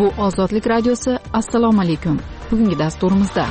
Bu Ozodlik radiosi. Assalomu alaykum. Bugungi dasturimizda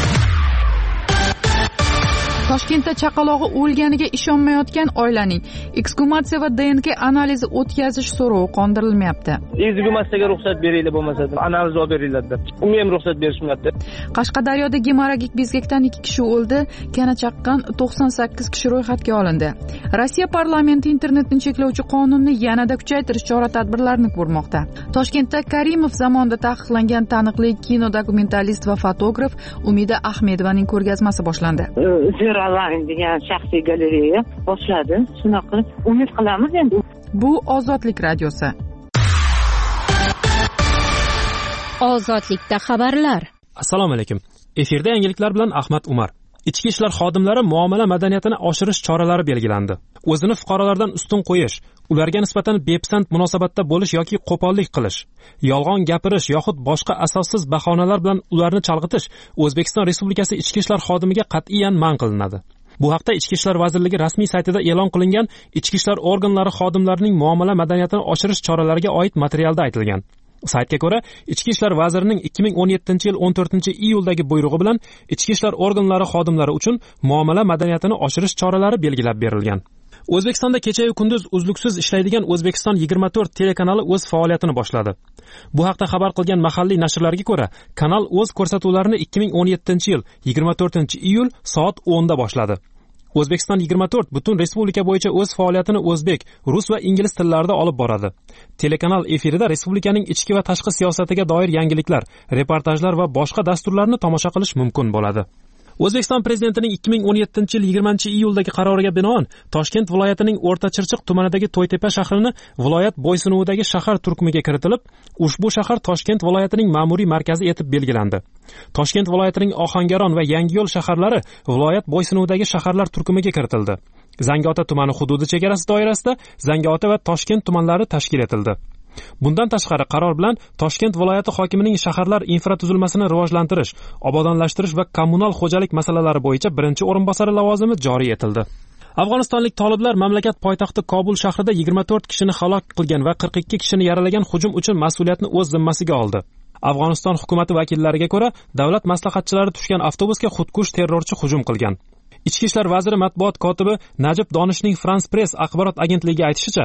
Toshkentda chaqalog'i o'lganiga ishonmayotgan oilaning eksgumatsiya va DNK analizi o'tkazish so'rovi qondirilmayapti. Eksgumatsiyaga ruxsat beringlar, bo'lmasa analiz olib beringlar deb. Unga ham ruxsat berishmayapti. Qashqadaryoda gemorragik bezgakdan 2 kishi o'ldi, kana chaqqan 98 kishi ro'yxatga olindi. Rossiya parlamenti internetni cheklovchi qonunni yanada kuchaytirish chora-tadbirlarini ko'rmoqda. Toshkentda Karimov zamonida taqiqlangan taniqli kinodokumentalist va fotograf Umida Ahmedovaning ko'rgazmasi boshlandi. degan shaxsiy galereya boshladi. Shunaqa umid qilamiz endi. Bu Ozodlik radiosi. Ozodlikda xabarlar. Assalomu alaykum. Efirda yangiliklar bilan Ahmad Umar. Ichki ishlar xodimlari muomala madaniyatini oshirish choralari belgilandi. O'zini fuqarolardan ustun qo'yish, ularga nisbatan bepisand munosabatda bo'lish yoki qo'pollik qilish, yolg'on gapirish yoxud boshqa asossiz bahonalar bilan ularni chalg'itish O'zbekiston Respublikasi ichki ishlar xodimiga qat'iyan man qilinadi. Bu haqda Ichki ishlar vazirligi rasmiy saytida e'lon qilingan ichki ishlar organlari xodimlarining muomala madaniyatini oshirish choralariga oid materialda aytilgan. Saytga ko'ra, Ichki ishlar vazirining 2017-yil 14-iyuldagi buyrug'i bilan ichki ishlar organlari xodimlari uchun muomala madaniyatini oshirish choralari belgilab berilgan. O'zbekistonda kecha-yu kunduz uzluksiz ishlaydigan O'zbekiston 24 telekanali o'z faoliyatini boshladi. Bu haqda xabar qilgan mahalliy nashrlarga ko'ra, kanal o'z ko'rsatuvlarini 2017-yil 24-iyul soat 10 da boshladi. O'zbekiston 24 butun respublika bo'yicha o'z faoliyatini o'zbek, rus va ingliz tillarida olib boradi. Telekanal efirida respublikaning ichki va tashqi siyosatiga doir yangiliklar, reportajlar va boshqa dasturlarni tomosha qilish mumkin bo'ladi. O'zbekiston prezidentining 2017-yil 20-iyuldagi qaroriga binoan Toshkent viloyatining O'rta Chirchiq tumanidagi To'ytepa shahrini viloyat bo'ysunuvidagi shahar turkumiga kiritilib, ushbu shahar Toshkent viloyatining ma'muriy markazi etib belgilandi. Toshkent viloyatining Ohangaron va Yangiyo'l shaharlari viloyat bo'ysunuvidagi shaharlar turkumiga kiritildi. Zangiota tumani hududi chegarasi doirasida Zangiota va Toshkent tumanlari tashkil etildi. Bundan tashqari qaror bilan Toshkent viloyati hokimining shaharlar infratuzilmasini rivojlantirish, obodonlashtirish va kommunal xo'jalik masalalari bo'yicha birinchi o'rinbosari lavozimi joriy etildi. Afg'onistonlik toliblar mamlakat poytaxti Kobul shahrida 24 kishini halok qilgan va 42 kishini yaralagan hujum uchun mas'uliyatni o'z zimmasiga oldi. Afg'oniston hukumati vakillariga ko'ra, davlat maslahatchilari tushgan avtobusga xudkush terrorchi hujum qilgan. Ichki ishlar vaziri matbuot kotibi Najib Donishning France Press axborot agentligiga aytishicha,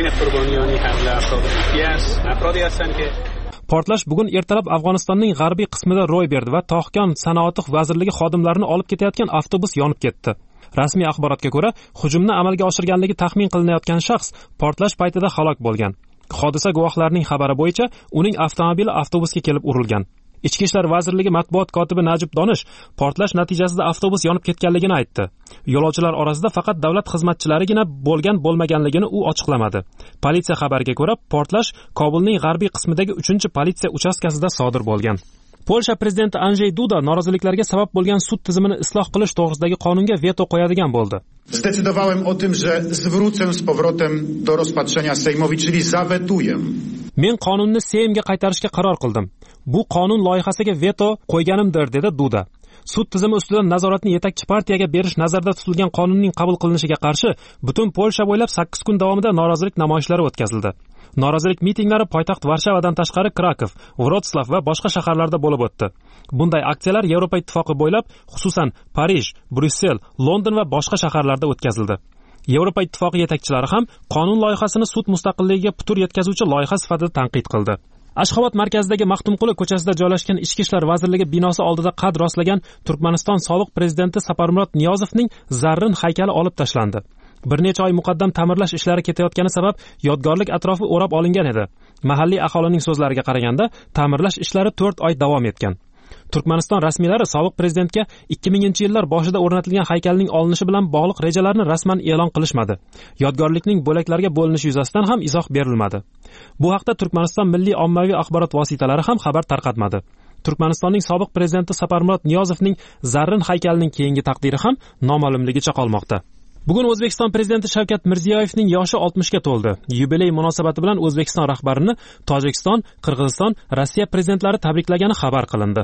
portlash bugun ertalab Afg'onistonning g'arbiy qismida ro'y berdi va Tohkon sanoat vazirligi xodimlarini olib ketayotgan avtobus yonib ketdi. Rasmiy axborotga ko'ra, hujumni amalga oshirganligi taxmin qilinayotgan shaxs portlash paytida halok bo'lgan. Hodisa guvohlarining xabari bo'yicha uning avtomobili avtobusga kelib urilgan. Ichki ishlar vazirligi matbuot kotibi Najib Donish portlash natijasida avtobus yonib ketganligini aytdi. Yo'lovchilar orasida faqat davlat xizmatchilarigina bo'lmaganligini u ochiqlamadi. Politsiya xabariga ko'ra, portlash Kobulning g'arbiy qismidagi 3-politsiya uchastkasida sodir bo'lgan. Polsha prezidenti Andrzej Duda noroziliklarga sabab bo'lgan sud tizimini isloh qilish to'g'risidagi qonunga veto qo'yadigan bo'ldi. Zdecydowałem o tym, że zwrócę z powrotem do rozpatrzenia Sejmowi, czyli zawetuję. Men qonunni Seymga qaytarishga qaror qildim. Bu qonun loyihasiga veto qo'yganimdir, dedi Duda. Sud tizimi ustidan nazoratni yetakchi partiyaga berish nazarda tutilgan qonunning qabul qilinishiga qarshi butun Polsha bo'ylab 8 kun davomida norozilik namoyishlari o'tkazildi. Norozilik mitinglari poytaxt Varshavadan tashqari Krakow, Vrotslav va boshqa shaharlarda bo'lib o'tdi. Bunday aksiyalar Yevropa ittifoqi bo'ylab, xususan Parij, Bryussel, London va boshqa shaharlarda o'tkazildi. Yevropa ittifoqi yetakchilari ham qonun loyihasini sud mustaqilligiga putur yetkazuvchi loyiha sifatida tanqid qildi. Ashxobod markazidagi Maxtumquli ko'chasida joylashgan Ichki ishlar vazirligi binosi oldida qad rostlagan Turkmaniston sobiq prezidenti Saparmurod Niyozovning zarrin haykali olib tashlandi. Bir necha oy muqaddam ta'mirlash ishlari ketayotgani sabab yodgorlik atrofi o'rab olingan edi. Mahalliy aholining so'zlariga qaraganda, ta'mirlash ishlari 4 oy davom etgan. Turkmaniston rasmiylari sobiq prezidentga 2000-yillar boshida o'rnatilgan haykalning olinishi bilan bog'liq rejalarni rasman e'lon qilishmadi. Yodgorlikning bo'laklarga bo'linishi yuzasidan ham izoh berilmadi. Bu haqda Turkmaniston milliy ommaviy axborot vositalari ham xabar tarqatmadi. Turkmanistonning sobiq prezidenti Saparmurod Niyozovning zarrin haykalining keyingi taqdiri ham noma'lumligicha qolmoqda. Bugun O'zbekiston prezidenti Shavkat Mirziyoyevning yoshi 60 ga to'ldi. Yubiley munosabati bilan O'zbekiston rahbarini Tojikiston, Qirg'iziston, Rossiya prezidentlari tabriklagani xabar qilindi.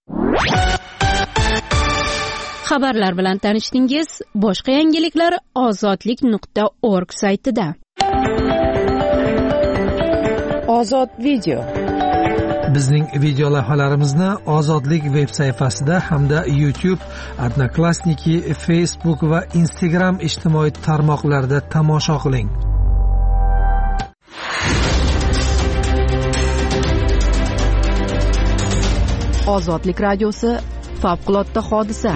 Xabarlar bilan tanishdingiz. Boshqa yangiliklar ozodlik.org saytida. Ozod video. Bizning video lavhalarimizni Ozodlik veb sayfasida hamda YouTube, Odnoklassniki, Facebook va Instagram ijtimoiy tarmoqlarida tomosha qiling. Ozodlik radiosi favqulodda hodisa.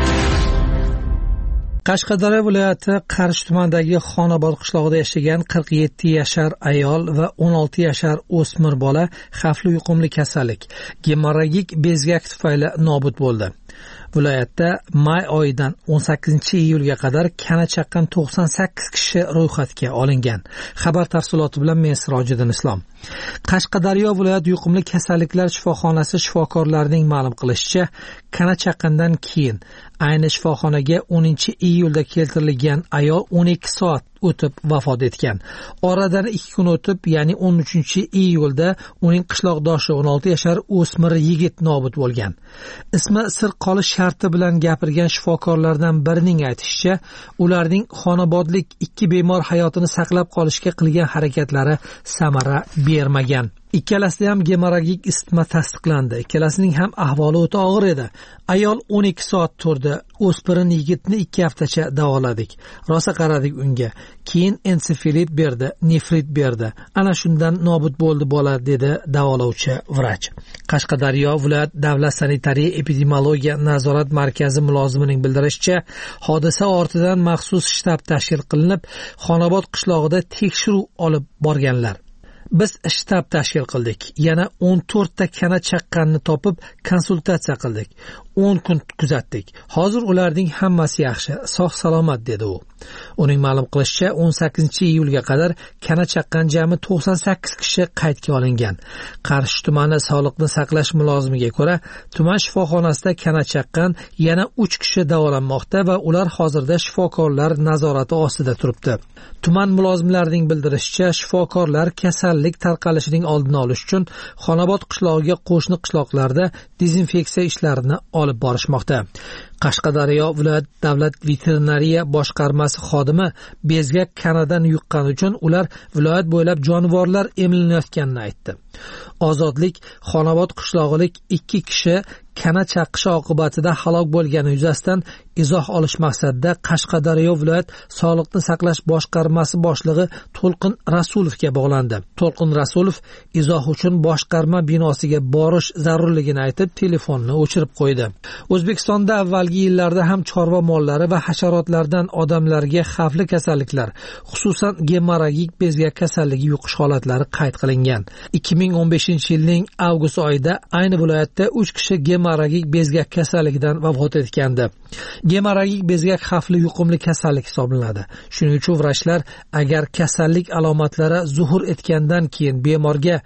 Qashqadaryo viloyati Qarshi tumanidagi Xonobod qishlog'ida yashagan 47 yashar ayol va 16 yashar o'smir bola xavfli yuqumli kasallik gemorragik bezgak tufayli nobud bo'ldi. Viloyatda may oyidan 18-iyulga qadar kana chaqqan 98 kishi ro'yxatga olingan. Xabar tafsiloti bilan men Sirojiddin Islom. Qashqadaryo viloyat yuqumli kasalliklar shifoxonasi shifokorlarining ma'lum qilishicha, kana chaqqandan keyin ayni shifoxonaga 10-iyulda keltirilgan ayol 12 soat o'tib vafot etgan. Oradan 2 kun o'tib, ya'ni 13-iyulda uning qishloqdoshi 16 yashar o'smir yigit nobud bo'lgan. Ismi sir qolish sharti bilan gapirgan shifokorlardan birining aytishicha, ularning Xonobodlik 2 bemor hayotini saqlab qolishga qilgan harakatlari samara bermagan. Ikkalasida ham gemorragik isitma tasdiqlandi. Ikkalasining ham ahvoli o'ta og'ir edi. Ayol 12 soat turdi. O'spirin yigitni 2 haftacha davoladik. Rosa qaradik unga. Keyin ensefalit berdi, nefrit berdi. Ana shundan nobud bo'ldi bola, dedi davolovchi vrach. Qashqadaryo viloyat davlat sanitariya epidemiologiya nazorat markazi mulozimining bildirishicha, hodisa ortidan maxsus shtab tashkil qilinib, Xonobod qishlog'ida tekshiruv olib borganlar. Biz shtab tashkil qildik. Yana 14 ta kana chaqqanni topib konsultatsiya qildik. 10 kun kuzatdik. Hozir ularning hammasi yaxshi, sog' salomat, dedi u. Uning ma'lum qilishicha, 18-iyulga qadar kana chaqqan jami 98 kishi qaydga olingan. Qarshi tumani sog'liqni saqlash mulozimiga ko'ra, tuman shifoxonasida kana chaqqan yana 3 kishi davolanmoqda va ular hozirda shifokorlar nazorati ostida turibdi. Tuman mulozimlarining bildirishicha, shifokorlar kasallik tarqalishining oldini olish uchun Xonobod qishlog'iga qo'shni qishloqlarda dezinfeksiya ishlarini olib borishmoqda. Qashqadaryo viloyat davlat veterinariya boshqarmasi xodimi bezgak kanadan yuqqani uchun ular viloyat bo'ylab jonivorlar emlanayotganini aytdi. Ozodlik Xonobod qishlog'ilik 2 kishi kana chaqishi oqibatida halok bo'lgani yuzasidan izoh olish maqsadida Qashqadaryo viloyat sog'liqni saqlash boshqarmasi boshlig'i To'lqin Rasulovga bog'landi. To'lqin Rasulov izoh uchun boshqarma binosiga borish zarurligini aytib, telefonni o'chirib qo'ydi. O'zbekistonda avvalgi yillarda ham chorva mollari va hasharotlardan odamlarga xavfli kasalliklar, xususan gemorragik bezgak kasalligi yuqish holatlari qayd qilingan. 2015-yilning avgust oyida ayni viloyatda 3 kishi gemorragik bezgak kasalligidan vafot etgandi. Gemorragik bezgak xavfli yuqumli kasallik hisoblanadi. Shuning uchun vrachlar agar kasallik alomatlari zuhur etgandan keyin bemorga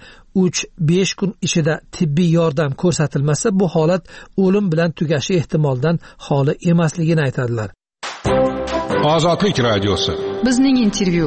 3-5 kun ichida tibbiy yordam ko'rsatilmasa, bu holat o'lim bilan tugashi ehtimoldan xoli emasligini aytadilar. Ozodlik radiosi. Bizning intervyu.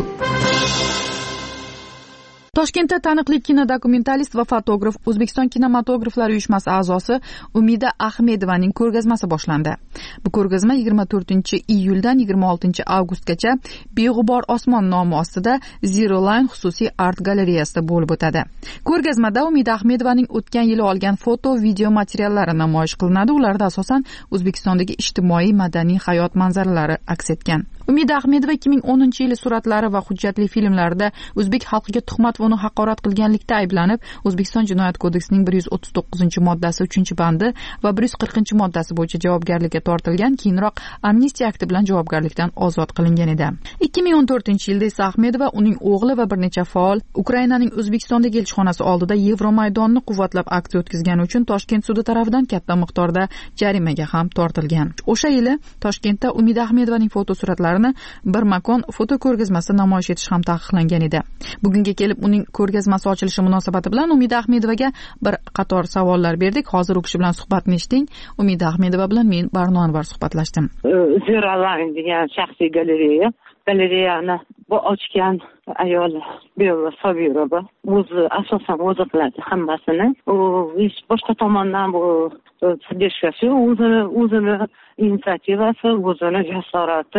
Toshkentda taniqli kinodokumentalist va fotograf, O'zbekiston kinematograflari uyushmasi a'zosi Umida Ahmedovaning ko'rgazmasi boshlandi. Bu ko'rgazma 24-iyuldan 26-avgustgacha Beg'ubor osmon nomi ostida Zero Line xususiy art galereyasida bo'lib o'tadi. Ko'rgazmada Umida Ahmedovaning o'tgan yili olgan foto, video materiallari namoyish qilinadi. Ularda asosan O'zbekistondagi ijtimoiy madaniy hayot manzaralari aks etgan. Umida Ahmedova 2010-yili suratlari va hujjatli filmlarida o'zbek xalqiga tuhmat va uni haqorat qilganlikda ayblanib, O'zbekiston Jinoyat kodeksining 139-moddasi 3-bandi va 140-moddasi bo'yicha javobgarlikka tortilgan, keyinroq amnistiya akti bilan javobgarlikdan ozod qilingan edi. 2014-yilda esa Ahmedova, uning o'g'li va bir necha faol Ukrainaning O'zbekistondagi elchixonasi oldida Yevromaydonni quvvatlab aksiya o'tkazgani uchun Toshkent sudi tomonidan katta miqdorda jarimaga ham tortilgan. O'sha yili Toshkentda Umida Ahmedovaning fotosuratlari bir makon foto ko'rgazmasida namoyish etish ham taqiqlangan edi. Bugunga kelib uning ko'rgazmasi ochilishi munosabati bilan Umida Ahmedovaga bir qator savollar berdik. Hozir u kishi bilan suhbatni eshiting. Umida Ahmedova bilan men Barno Anvar suhbatlashdim. Zero Line degan shaxsiy galereya. Galereyani bu ochgan ayol Beva Sobirova o'zi asosan o'zi qiladi hammasini. U hech boshqa tomondan bu поддержкасы, o'zini inisiativasi, o'zini jasorati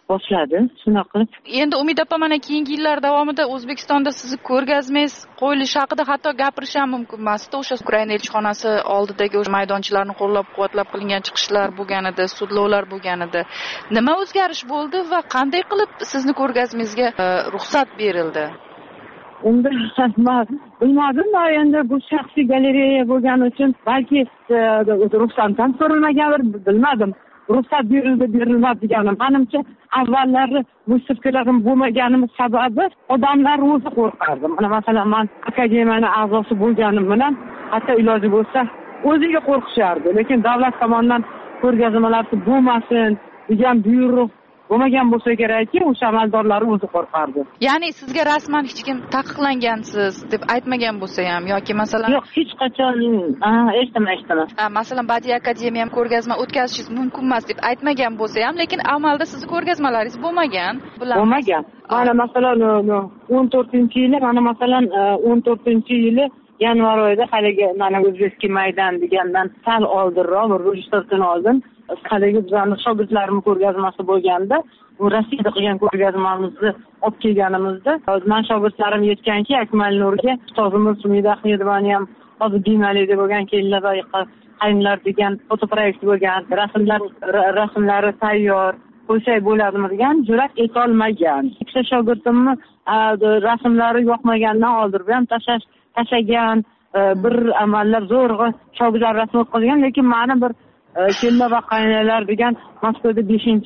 boshladi shunaqa qilib. Endi Umid opa, mana keyingi yillar davomida O'zbekistonda sizni ko'rgazmangiz qo'yilishi haqida hatto gapirish ham mumkin emasdi. O'sha Ukraina elchixonasi oldidagi o'sha maydonchilarni qo'llab-quvvatlab qilingan chiqishlar bo'lgan edi, sudlovlar bo'lgan edi. Nima o'zgarish bo'ldi va qanday qilib sizni ko'rgazmangizga ruxsat berildi? Endi men bilmadim, endi bu shaxsiy galereya bo'lgani uchun balki ruxsat ham so'ralmagandir, bilmadim. Ruxsat berilmadi deganim. Menimcha avvallari mushtifkalarim bo'lmaganimiz sababi odamlar o'zi qo'rqardi. Mana masalan, men akademiyaning a'zosi bo'lganim bilan hatto iloji bo'lsa o'ziga qo'rqishardi. Lekin davlat tomonidan ko'rgazmalar bo'lmasin degan buyruq bo'lmagan bo'lsa kerakki, o'sha amaldorlar o'zi qo'rqardi. Ya'ni sizga rasman hech kim taqiqlangansiz deb aytmagan bo'lsa ham yoki masalan yo'q, hech qachon eshitdim. Masalan, Badiiy akademiya ko'rgazma o'tkazishingiz mumkin emas deb aytmagan bo'lsa ham, lekin amalda sizni ko'rgazmalaringiz bo'lmagan. Bo'lmagan. Mana masalan 14-yili, mana masalan 14-yili yanvar oyida haligi mana O'zbekiston maydan degandan sal oldinroq, bir 3-4 kun oldin haligi bizning shogirdlarimiz ko'rgazmasi bo'lganda, bu Rossiyada qilgan ko'rgazmamizni olib kelganimizda, men shogirdlarim yetganki, Akmal Nurga ustozimiz Umid Ahmedovani ham hozir Dinalida bo'lgan Kelinlar degan fotoproyekt bo'lgan, rasmlari tayyor qo'ysak bo'ladimi degan jur'at etolmagan. Ikkita shogirdimni rasmlari yoqmagandan oldin ham tashlagan, bir amallar zo'rg'a shogirdlar rasm o'tkazgan, lekin ma'lum bir Kella va qaynalar degan Moskvada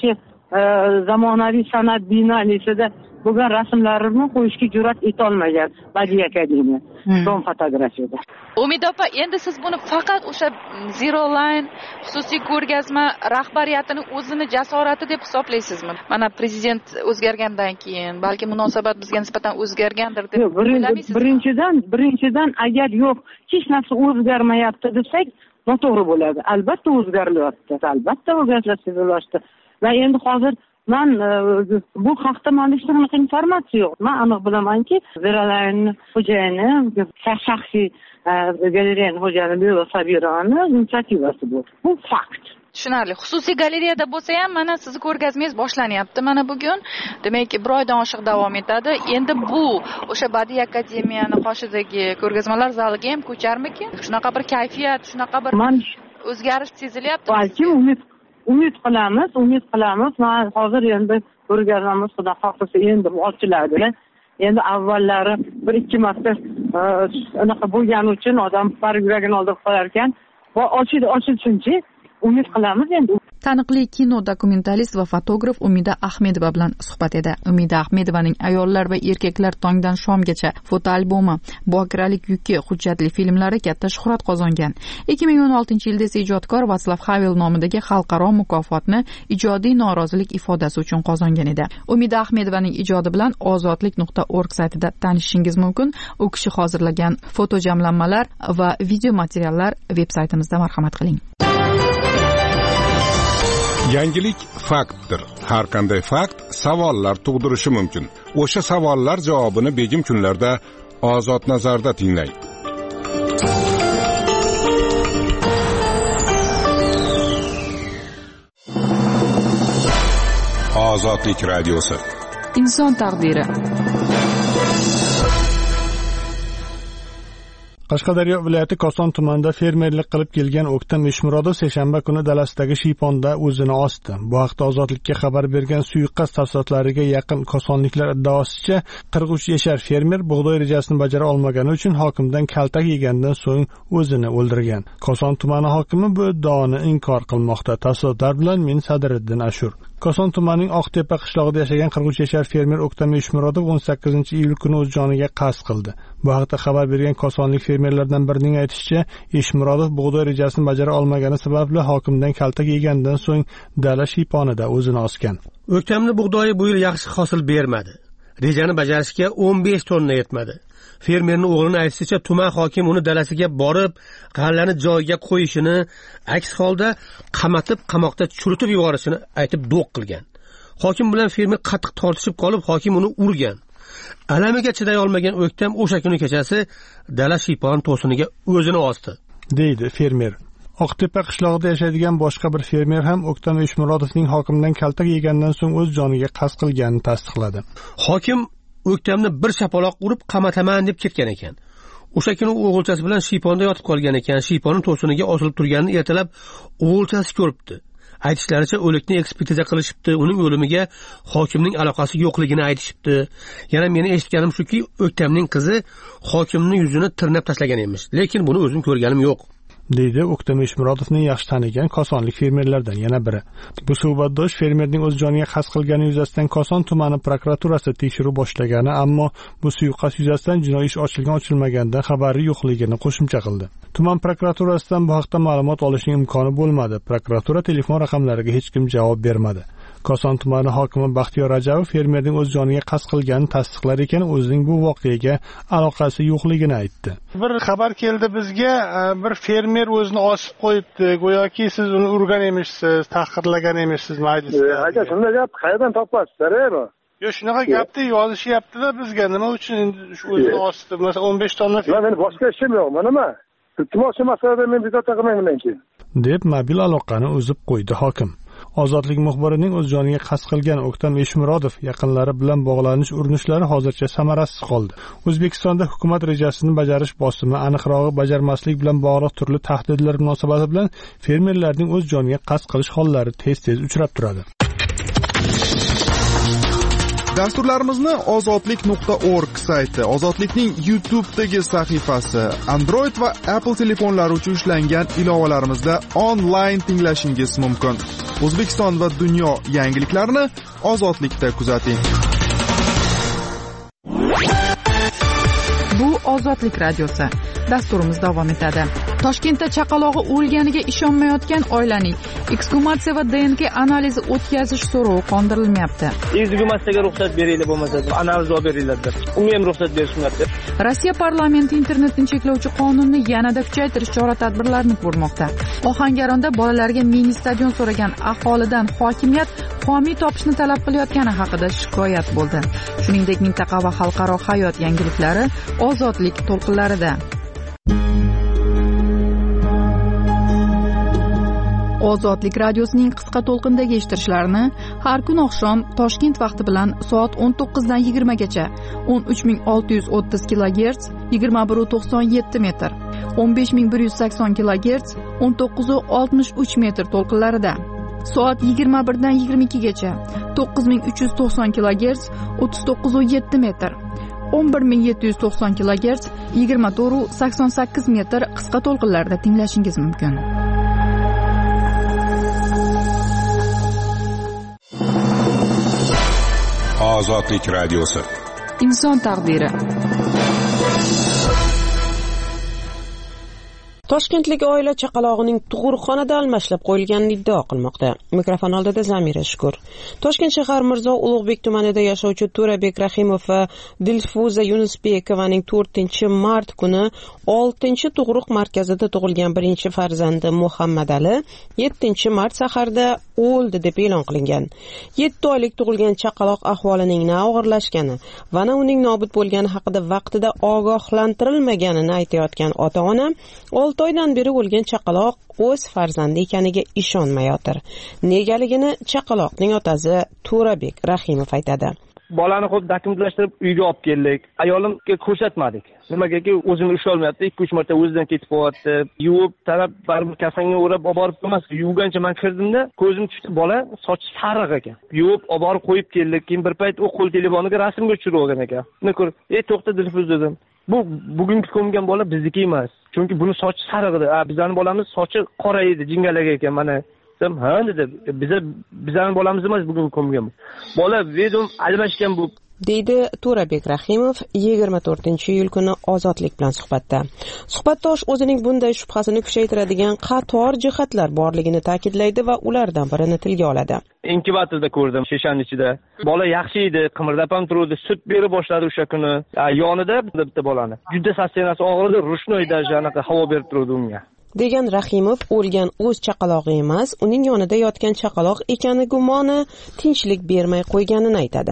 5-zamonaviy san'at binalisida bo'lgan rasmlarimni qo'yishga jur'at etolmagan Badiiy akademiya dom fotografiyada. Umid opa, endi siz buni faqat o'sha Zero Line xususiy ko'rgazma rahbariyatini o'zini jasorati deb hisoblaysizmi? Mana prezident o'zgargandan keyin balki munosabat bizga nisbatan o'zgargandir deb o'ylaysizmi? Birinchidan agar yo'q, hech narsa o'zgarmayapti desak, noto'g'ri bo'ladi. Albatta o'zgarilyapti. Albatta o'zgartiryapti. Va endi hozir men bu haqda menda hech qanaqa informatsiya yo'q. Men aniq bilamanki, Zero Line xo'jayini, shaxsiy galereyaning xo'jayini Belo Sabirovaning inisiativasi bu. Bu fakt. Tushunarli. Xususiy galereyada bo'lsa ham mana sizni ko'rgazmangiz boshlanyapti. Mana bugun, demak, bir oydan oshiq davom etadi. Endi bu o'sha Badiiy akademiyani qoshidagi ko'rgazmalar zaliga ham ko'charmikin? Shunaqa bir kayfiyat, shunaqa bir o'zgarish sezilyapti. Balki umid qilamiz. Men hozir endi ko'rgazmamiz xudo xohlasa endi ochiladi. Endi avvallari 1-2 marta unaqa bo'lgani uchun odam bar yuragini oldirib qo'yar ekan. Va ochilsinchi umid qilamiz endi. Taniqli kino dokumentalist va fotograf Umida Ahmedova bilan suhbat edi. Umida Ahmedovaning Ayollar va erkaklar tongdan shomgacha fotoalbomi, Bokiralik yuki hujjatli filmlari katta shuhrat qozongan. 2016-yilda esa ijodkor Václav Havel nomidagi xalqaro mukofotni ijodiy norozilik ifodasi uchun qozongan edi. Umida Ahmedovaning ijodi bilan ozodlik.org saytida tanishishingiz mumkin. U kishi hozirlagan fotojamlanmalar va video materiallar veb-saytimizda marhamat qiling. Yangilik faktdir. Har qanday fakt savollar tug'dirishi mumkin. O'sha savollar javobini begim kunlarda Ozod nazarda tinglang. Ozodlik radiosi. Inson taqdiri. Qashqadaryo viloyati Koson tumanida fermerlik qilib kelgan O'ktam Eshmurodov seshanba kuni dalasidagi shiyponda o'zini osdi. Bu haqda Ozodlikka xabar bergan suiqasd tafsilotlariga yaqin kosonliklar iddaosicha 43 yashar fermer bug'doy rejasini bajara olmagani uchun hokimdan kaltak yegandan so'ng o'zini o'ldirgan. Koson tumani hokimi bu iddaoni inkor qilmoqda. Tafsilotlar bilan men Sadiriddin Ashur. Koson tumanining Oqtepa qishlog'ida yashagan 43 yashar fermer O'ktam Eshmurodov 18-iyul kuni o'z joniga qasd qildi. Bu haqda xabar bergan kosonlik fermerlardan birining aytishicha, Eshmurodov bug'doy rejasini bajara olmagani sababli hokimdan kaltak yegandan so'ng dala shiyponida o'zini osgan. O'ktamning bug'doyi bu yil yaxshi hosil bermadi. Rejani bajarishga 15 tonna yetmadi. Fermerning o'g'lini aytishicha, tuman hokimi uni dalasiga borib, g'allani joyiga qo'yishini, aks holda qamatib, qamoqda churitib yuborishini aytib do'q qilgan. Hokim bilan fermer qattiq tortishib qolib, hokim uni urgan. Alamiga chiday olmagan O'ktam o'sha kuni kechasi dala shiypon to'siniga o'zini osdi, deydi fermer. Oqtepa qishlog'ida yashaydigan boshqa bir fermer ham O'ktam Eshmurodovning hokimdan kaltak yegandan so'ng o'z joniga qasd qilganini tasdiqladi. Hokim O'ktamni bir shapaloq urib qamataman deb ketgan ekan. O'sha kuni o'g'ilchasi bilan shiyponda yotib qolgan ekan. Shiyponning to'siniga osilib turganini ertalab o'g'ilchasi ko'ribdi. Aytishlaricha o'likni ekspertiza qilishibdi, uning o'limiga hokimning aloqasi yo'qligini aytishibdi. Yana meni eshitganim shuki, O'ktamning qizi hokimning yuzini tirnab tashlagan emish, lekin buni o'zim ko'rganim yo'q. deydi O'ktam Eshmurodovning yaxshi tanigan kosonlik fermerlardan yana biri. Bu suhbatdosh fermerning o'z joniga qasd qilgani yuzasidan Koson tumani prokuraturasi tekshiruv boshlagani, ammo bu suiqasd yuzasidan jinoiy ish ochilgan-ochilmaganda xabari yo'qligini qo'shimcha qildi. Tuman prokuraturasidan bu haqda ma'lumot olishning imkoni bo'lmadi. Prokuratura telefon raqamlariga hech kim javob bermadi. Koson tumani hokimi Baxtiyor Rajabov fermerning o'z joniga qasd qilganini tasdiqlar ekan, o'zining bu voqeaga aloqasi yo'qligini aytdi. Bir xabar keldi bizga, bir fermer o'zini osib qo'yibdi, go'yoki siz uni urgan emishsiz, tahqirlagan emishsiz, mayli. Aka, shunday gap qayerdan topasizlar, ey? Yo, shunaqa gapni yozishyapti-da bizga. Nima uchun endi shu o'zini osdi? Masalan, 15 tonna. Men boshqa ishim yo'q, nima? Iltimos masalada men bezovta qilmayman keyin. deb mobil aloqani uzib qo'ydi hokim. Ozodlik muxbirining o'z joniga qasd qilgan O'ktam Eshmurodov yaqinlari bilan bog'lanish urinishlari hozircha samarasiz qoldi. O'zbekistonda hukumat rejasini bajarish bosimi, aniqrog'i bajarmaslik bilan bog'liq turli tahdidlar munosabati bilan fermerlarning o'z joniga qasd qilish hollari tez-tez uchrab turadi. Dasturlarimizni ozodlik.org sayti, Ozodlikning YouTube'dagi sahifasi, Android va Apple telefonlari uchun ishlangan ilovalarimizda onlayn tinglashingiz mumkin. O'zbekiston va dunyo yangiliklarini Ozodlikda kuzating. Bu Ozodlik radiosi. Dasturimiz davom etadi. Toshkentda chaqalog'i o'lganiga ishonmayotgan oilaning eksgumatsiya va DNK analizi o'tkazish so'rovi qondirilmayapti. Eksgumatsiyaga ruxsat beringlar bo'lmasa, analiz olib beringlar deb. Unga ham ruxsat berishmayapti. Rossiya parlamenti internetni cheklovchi qonunni yanada kuchaytirish chora-tadbirlarini ko'rmoqda. Ohangaronda bolalarga mini stadion so'ragan aholidan hokimiyat homiy topishni talab qilayotgani haqida shikoyat bo'ldi. Shuningdek, mintaqa va xalqaro hayot yangiliklari Ozodlik to'lqinlarida. Ozodlik radiosining qisqa to'lqindagi eshittirishlarini har kun oqshom Toshkent vaqti bilan soat 19 dan 20 gacha 13630 kHz 2197 metr, 15180 kHz 1963 metr to'lqinlarida, soat 21 dan 22 gacha 9390 kHz 39.7 metr, 11790 kHz 24.88 metr qisqa to'lqinlarda tinglashingiz mumkin. Ozodlik radiosi. Inson taqdiri. Toshkentlik oila chaqalog'ining tug'ruqxonada almashlab qo'yilganini iddao qilmoqda. Mikrofon oldida Zamira Shukur. Toshkent shahar Mirzo Ulug'bek tumanida yashovchi To'rabek Rahimov va Dilfuza Yunusbekovaning 4-mart kuni 6-tug'ruq markazida tug'ilgan birinchi farzandi Muhammad Ali 7-mart saharda o'ldi deb e'lon qilingan. 7 oylik tug'ilgan chaqaloq ahvolining na og'irlashgani va na uning nobud bo'lgani haqida vaqtida ogohlantirilmaganini aytayotgan ota-ona 6 oydan beri o'lgan chaqaloq o'z farzandi ekaniga ishonmayotir. Negaligini chaqaloqning otasi To'rabek Rahimov aytadi. Bolani xo'p dokumentlashtirib uyga olib keldik. Ayolimga ko'rsatmadik. Nimagaki o'zini usha olmayapti. 2-3 marta o'zidan ketib qo'yapti. Yuvib, tarab, baribir kafanga o'rab olib borib emas. Yuvgancha men kirdimda, ko'zim tushdi, bola sochi sariq ekan. Yuvib, olib borib qo'yib keldik. Keyin bir payt u qo'l telefoniga rasmga tushirib olgan ekan. Uni ko'rib, to'xta Dilfuz dedim. Bu bugungi ko'mgan bola bizniki emas. Chunki buni sochi sariq edi. Bizning bolamiz sochi qora edi, jingalak ekan mana. Ha dedi, bizning bolamiz emas bugun ko'mgan. Bola vedum almashgan bu, deydi To'rabek Rahimov 24-iyul kuni Ozodlik bilan suhbatda. Suhbatdosh o'zining bunday shubhasini kuchaytiradigan qator jihatlar borligini ta'kidlaydi va ulardan birini tilga oladi. Inkubatorda ko'rdim, shishaning ichida. Bola yaxshi edi, qimirlab ham turdi, sut bera boshladi o'sha kuni. Yonida bitta bolani. Juda sassenasi og'ridi, rushnoy darajada havo berib turdi unga. degan Rahimov o'lgan o'z chaqalog'i emas, uning yonida yotgan chaqaloq ekani gumoni tinchlik bermay qo'yganini aytadi.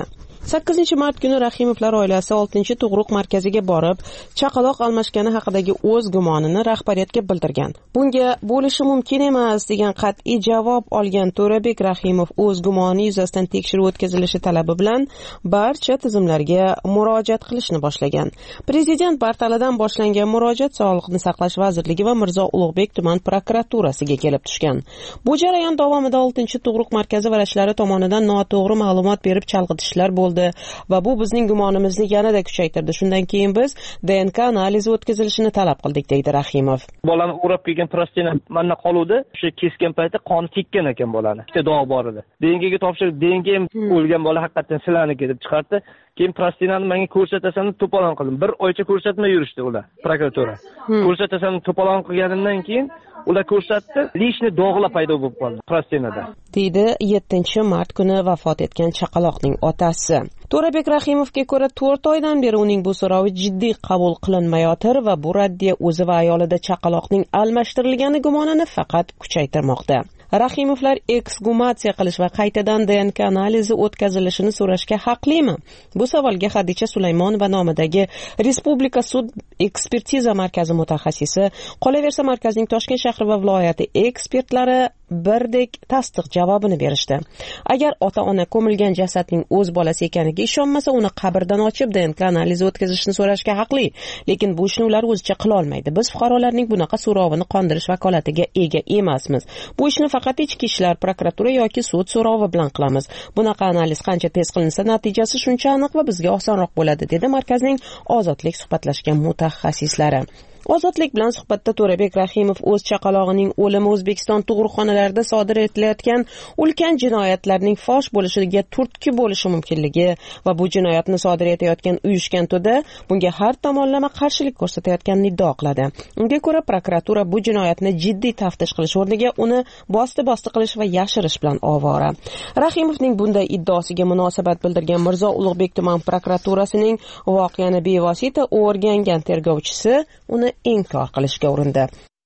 8-mart kuni Rahimovlar oilasi 6-tug'ruq markaziga borib, chaqaloq almashgani haqidagi o'z gumonini rahbariyatga bildirgan. Bunga bo'lishi mumkin emas degan qat'iy javob olgan To'rabek Rahimov o'z gumoni yuzasidan tekshiruv o'tkazilishi talabi bilan barcha tizimlarga murojaat qilishni boshlagan. Prezident portalidan boshlangan murojaat Sog'liqni saqlash vazirligi va Mirzo Ulug'bek tuman prokuraturasiga kelib tushgan. Bu jarayon davomida 6-tug'ruq markazi vrachlari tomonidan noto'g'ri ma'lumot berib chalg'itishlar bo'ldi va bu bizning gumonimizni yanada kuchaytirdi. Shundan keyin biz DNK analizi o'tkazilishini talab qildik, deydi Rahimov. Bolani o'rab kelgan plastina manda qoluvdi. O'sha kesgan paytda qoni tekkan ekan bolani. Ikkita dog' bor edi. DNKga topshirib, DNK o'lgan bola haqiqatan silaniki deb chiqardi. Keyin plastinani menga ko'rsatasanni to'polon qildim. Bir oycha ko'rsatmay yurishdi ular, prokuratura. Ko'rsatasanni to'polon qilganimdan keyin ular ko'rsatdi, lishni dog'lar paydo bo'lib qoldi plastinada. Deydi 7-mart kuni vafot etgan chaqaloqning otasi. To'rabek Rahimovga ko'ra 4 oydan beri uning bu so'rovi jiddiy qabul qilinmayotir va bu raddiya o'zi va ayolida chaqaloqning almashtirilgani gumonini faqat kuchaytirmoqda. Rahimovlar eksgumatsiya qilish va qaytadan DNK analizi o'tkazilishini so'rashga haqlimi? Bu savolga Xadicha Sulaymonova nomidagi Respublika sud ekspertiza markazi mutaxassisi, qolaversa markazning Toshkent shahri va viloyati ekspertlari birdek tasdiq javobini berishdi. Agar ota-ona ko'milgan jasadning o'z bolasi ekaniga ishonmasa, uni qabrdan ochib DNK analizi o'tkazishni so'rashga haqli, lekin bu ishni ular o'zicha qila olmaydi. Biz fuqarolarning bunaqa so'rovini qondirish vakolatiga ega emasmiz. Bu ishni faqat ichki ishlar prokuratura yoki sud so'rovi bilan qilamiz. Bunaqa analiz qancha tez qilinsa, natijasi shuncha aniq va bizga osonroq bo'ladi, dedi markazning Ozodlik suhbatlashgan mutaxassislari. Ozodlik bilan suhbatda To'rabek Rahimov o'z chaqalog'ining o'limi O'zbekiston tug'ruqxonalarida sodir etilayotgan ulkan jinoyatlarning fosh bo'lishiga turtki bo'lishi mumkinligi va bu jinoyatni sodir etayotgan uyushgan to'da bunga har tomonlama qarshilik ko'rsatayotganini iddao qiladi. Unga ko'ra, prokuratura bu jinoyatni jiddiy taftish qilish o'rniga uni bosti qilish va yashirish bilan ovora. Rahimovning bunday iddaosiga munosabat bildirgan Mirzo Ulug'bek tuman prokuraturasining voqeani bevosita o'rgangan tergovchisi uni inkor qilishga urindi.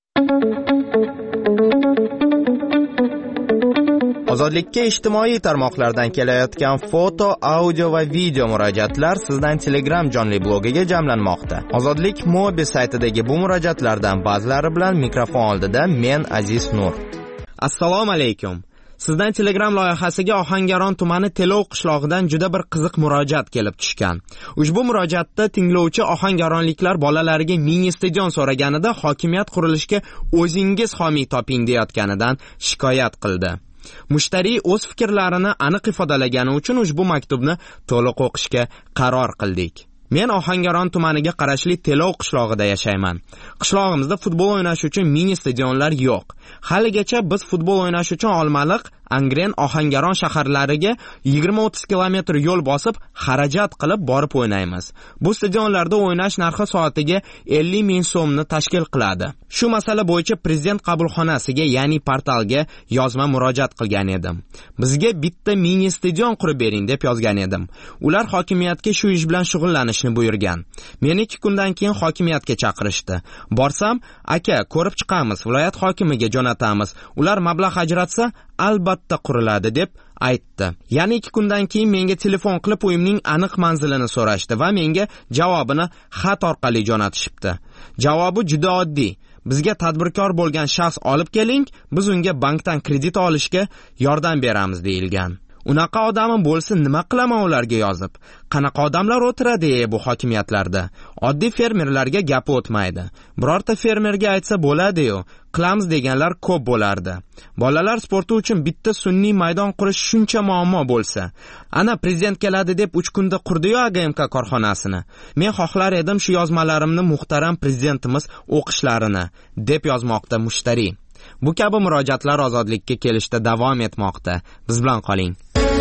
Ozodlikka ijtimoiy tarmoqlardan kelayotgan foto, audio va video murojaatlar sizdan Telegram jonli blogiga jamlanmoqda. Ozodlik mobil saytidagi bu murojaatlardan ba'zilari bilan mikrofon oldida men Aziz Nur. Assalomu alaykum. Sizdan Telegram loyihasiga Ohangaron tumani Telov qishlog'idan juda bir qiziq murojaat kelib tushgan. Ushbu murojaatda tinglovchi ohangaronliklar bolalariga mini stadion so'raganida hokimiyat qurilishga o'zingiz homiy toping deyotganidan shikoyat qildi. Mushtariy o'z fikrlarini aniq ifodalagani uchun ushbu maktubni to'liq o'qishga qaror qildik. Men Ohangaron tumaniga qarashli Telov qishlog'ida yashayman. Qishlog'imizda futbol o'ynash uchun mini stadionlar yo'q. Haligacha biz futbol o'ynash uchun Olmaliq, Angren, Ohangaron shaharlariga 20-30 kilometr yo'l bosib, xarajat qilib borib o'ynaymiz. Bu stadionlarda o'ynash narxi soatiga 50 ming so'mni tashkil qiladi. Shu masala bo'yicha prezident qabulxonasiga, ya'ni portalga yozma murojaat qilgan edim. Bizga bitta mini stadion qurib bering deb yozgan edim. Ular hokimiyatga shu ish bilan shug'ullanishni buyurgan. Meni 2 kundan keyin hokimiyatga chaqirishdi. Borsam, aka, ko'rib chiqamiz, viloyat hokimiga jo'natamiz. Ular mablag' ajratsa, albatta quriladi deb aytdi. Ya'ni 2 kundan keyin menga telefon qilib uyimning aniq manzilini so'rashdi va menga javobini xat orqali jo'natishibdi. Javobi juda oddiy. Bizga tadbirkor bo'lgan shaxs olib keling, biz unga bankdan kredit olishga yordam beramiz deyilgan. Unaqa odamim bo'lsa nima qilaman ularga yozib? Qanaqa odamlar o'tiradi bu hokimiyatlarda? Oddiy fermerlarga gapi o'tmaydi. Birorta fermerga aytsa bo'ladi-yu, qilamiz deganlar ko'p bo'lardi. Bolalar sporti uchun bitta sun'iy maydon qurish shuncha muammo bo'lsa, ana prezident keladi deb 3 kunda qurdi-yu AGMK korxonasini. Men xohlar edim shu yozmalarimni muhtaram prezidentimiz o'qishlarini, deb yozmoqda mushtariy. Bu kabi murojaatlar ozodlikka kelishda davom etmoqda. Biz bilan qoling.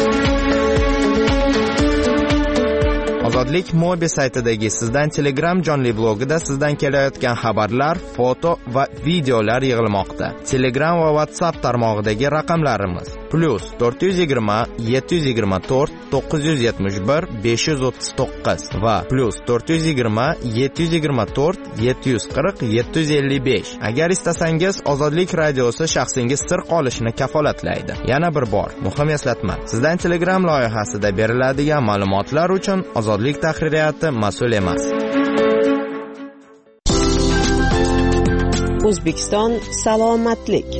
Ozodlik mobil saytidagi sizdan Telegram jonli blogida sizdan kelayotgan xabarlar, foto va videolar yig'ilmoqda. Telegram va WhatsApp tarmog'idagi raqamlarimiz +420 724 971 539 va +420 724 740 755. Agar istasangiz, Ozodlik radiosi shaxsingiz sir qolishini kafolatlaydi. Yana bir bor muhim eslatma: sizdan Telegram loyihasida beriladigan ma'lumotlar uchun Ozodlik tahririyati mas'ul emas. O'zbekiston salomatlik.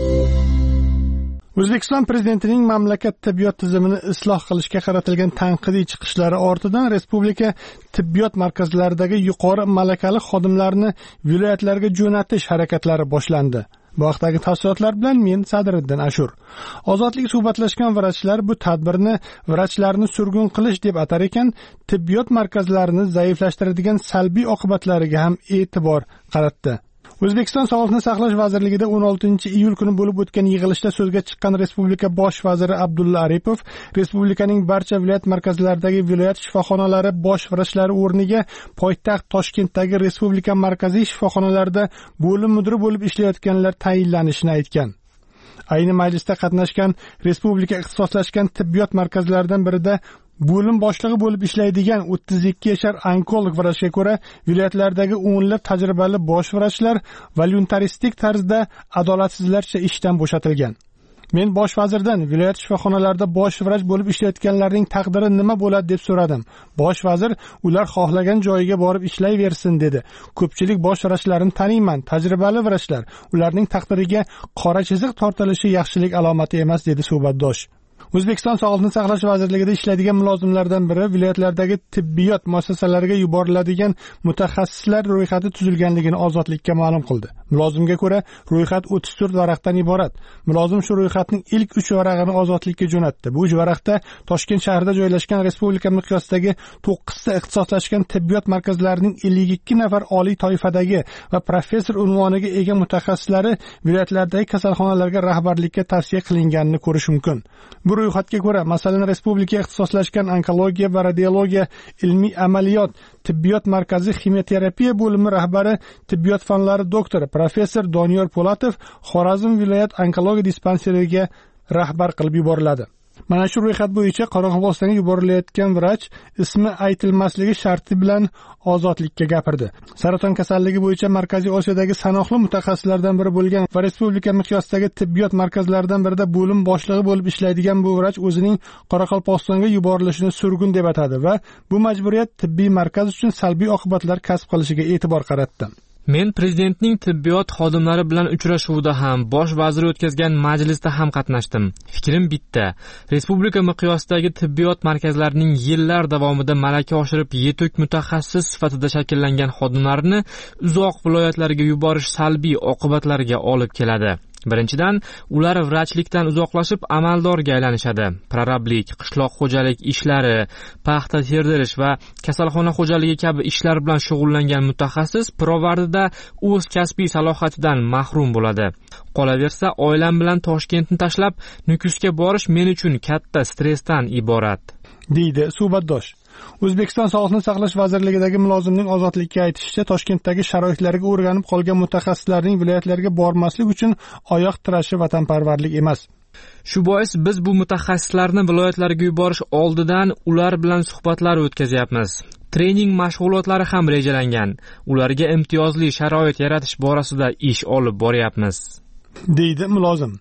O'zbekiston prezidentining mamlakat tibbiyot tizimini isloh qilishga qaratilgan tanqidiy chiqishlari ortidan respublika tibbiyot markazlaridagi yuqori malakali xodimlarni viloyatlarga jo'natish harakatlari boshlandi. Bu haqdagi tafsilotlar bilan men Sadriddin Ashur. Ozodlik suhbatlashgan vrachlar bu tadbirni vrachlarni surgun qilish deb atar ekan, tibbiyot markazlarini zaiflashtiradigan salbiy oqibatlariga ham e'tibor qaratdi. O'zbekiston Sog'liqni saqlash vazirligida 16-iyul kuni bo'lib o'tgan yig'ilishda so'zga chiqqan Respublika bosh vaziri Abdulla Aripov, respublikaning barcha viloyat markazlaridagi viloyat shifoxonalari bosh vrachlari o'rniga poytaxt Toshkentdagi respublika markaziy shifoxonalarida bo'lim mudiri bo'lib ishlayotganlar tayinlanishini aytgan. Ayni majlisda qatnashgan respublika ixtisoslashgan tibbiyot markazlaridan birida bo'lim boshlig'i bo'lib ishlaydigan 32 yashar onkolog vrachga ko'ra, viloyatlardagi o'nlab tajribali bosh vrachlar voluntaristik tarzda adolatsizlarcha ishdan bo'shatilgan. Men bosh vazirdan viloyat shifoxonalarida bosh vrach bo'lib ishlayotganlarning taqdiri nima bo'ladi deb so'radim. Bosh vazir ular xohlagan joyiga borib ishlayversin dedi. Ko'pchilik bosh vrachlarini taniyman, tajribali vrachlar. Ularning taqdiriga qora chiziq tortilishi yaxshilik alomati emas dedi suhbatdosh. O'zbekiston Sog'liqni saqlash vazirligida ishlaydigan mulozimlardan biri viloyatlardagi tibbiyot muassasalariga yuboriladigan mutaxassislar ro'yxati tuzilganligini Ozodlikka ma'lum qildi. Mulozimga ko'ra, ro'yxat 34 varaqdan iborat. Mulozim shu ro'yxatning ilk 3 varag'ini Ozodlikka jo'natdi. Bu 3 varaqda Toshkent shahrida joylashgan respublika miqyosidagi 9 ta ixtisoslashgan tibbiyot markazlarining 52 nafar oliy toifadagi va professor unvoniga ega mutaxassislari viloyatlardagi kasalxonalarga rahbarlikka tavsiya qilinganini ko'rish mumkin. Bu ro'yxatga ko'ra, masalan, respublika ixtisoslashgan onkologiya va radiologiya ilmiy amaliyot tibbiyot markazi ximioterapiya bo'limi rahbari, tibbiyot fanlari doktori professor Doniyor Po'latov Xorazm viloyat onkologiya dispanseriga rahbar qilib yuboriladi. Mana shu ro'yxat bo'yicha Qoraqalpog'istonga yuborilayotgan vrach ismi aytilmasligi sharti bilan Ozodlikka gapirdi. Saraton kasalligi bo'yicha Markaziy Osiyodagi sanoqli mutaxassislardan biri bo'lgan va respublika miqyosidagi tibbiyot markazlaridan birida bo'lim boshlig'i bo'lib ishlaydigan bu vrach o'zining Qoraqalpog'istonga yuborilishini surgun deb atadi va bu majburiyat tibbiy markaz uchun salbiy oqibatlar kasb qilishiga e'tibor qaratdi. Men prezidentning tibbiyot xodimlari bilan uchrashuvda ham, bosh vazir o'tkazgan majlisda ham qatnashdim. Fikrim bitta: respublika miqyosidagi tibbiyot markazlarining yillar davomida malaka oshirib yetuk mutaxassis sifatida shakllangan xodimlarni uzoq viloyatlarga yuborish salbiy oqibatlarga olib keladi. Birinchidan, ular vrachlikdan uzoqlashib amaldorga aylanishadi. Prorablik, qishloq xo'jalik ishlari, paxta terdirish va kasalxona xo'jaligi kabi ishlar bilan shug'ullangan mutaxassis pirovardida o'z kasbiy salohiyatidan mahrum bo'ladi. Qolaversa, oilam bilan Toshkentni tashlab Nukusga borish men uchun katta stressdan iborat, deydi suhbatdosh. O'zbekiston Sog'liqni saqlash vazirligidagi mulozimning Ozodlikka aytishicha, Toshkentdagi sharoitlarga o'rganib qolgan mutaxassislarning viloyatlarga bormaslik uchun oyoq tirashi vatanparvarlik emas. Shu bois biz bu mutaxassislarni viloyatlarga yuborish oldidan ular bilan suhbatlar o'tkazyapmiz. Trening mashg'ulotlari ham rejalangan. Ularga imtiyozli sharoit yaratish borasida ish olib boryapmiz, deydi mulozim.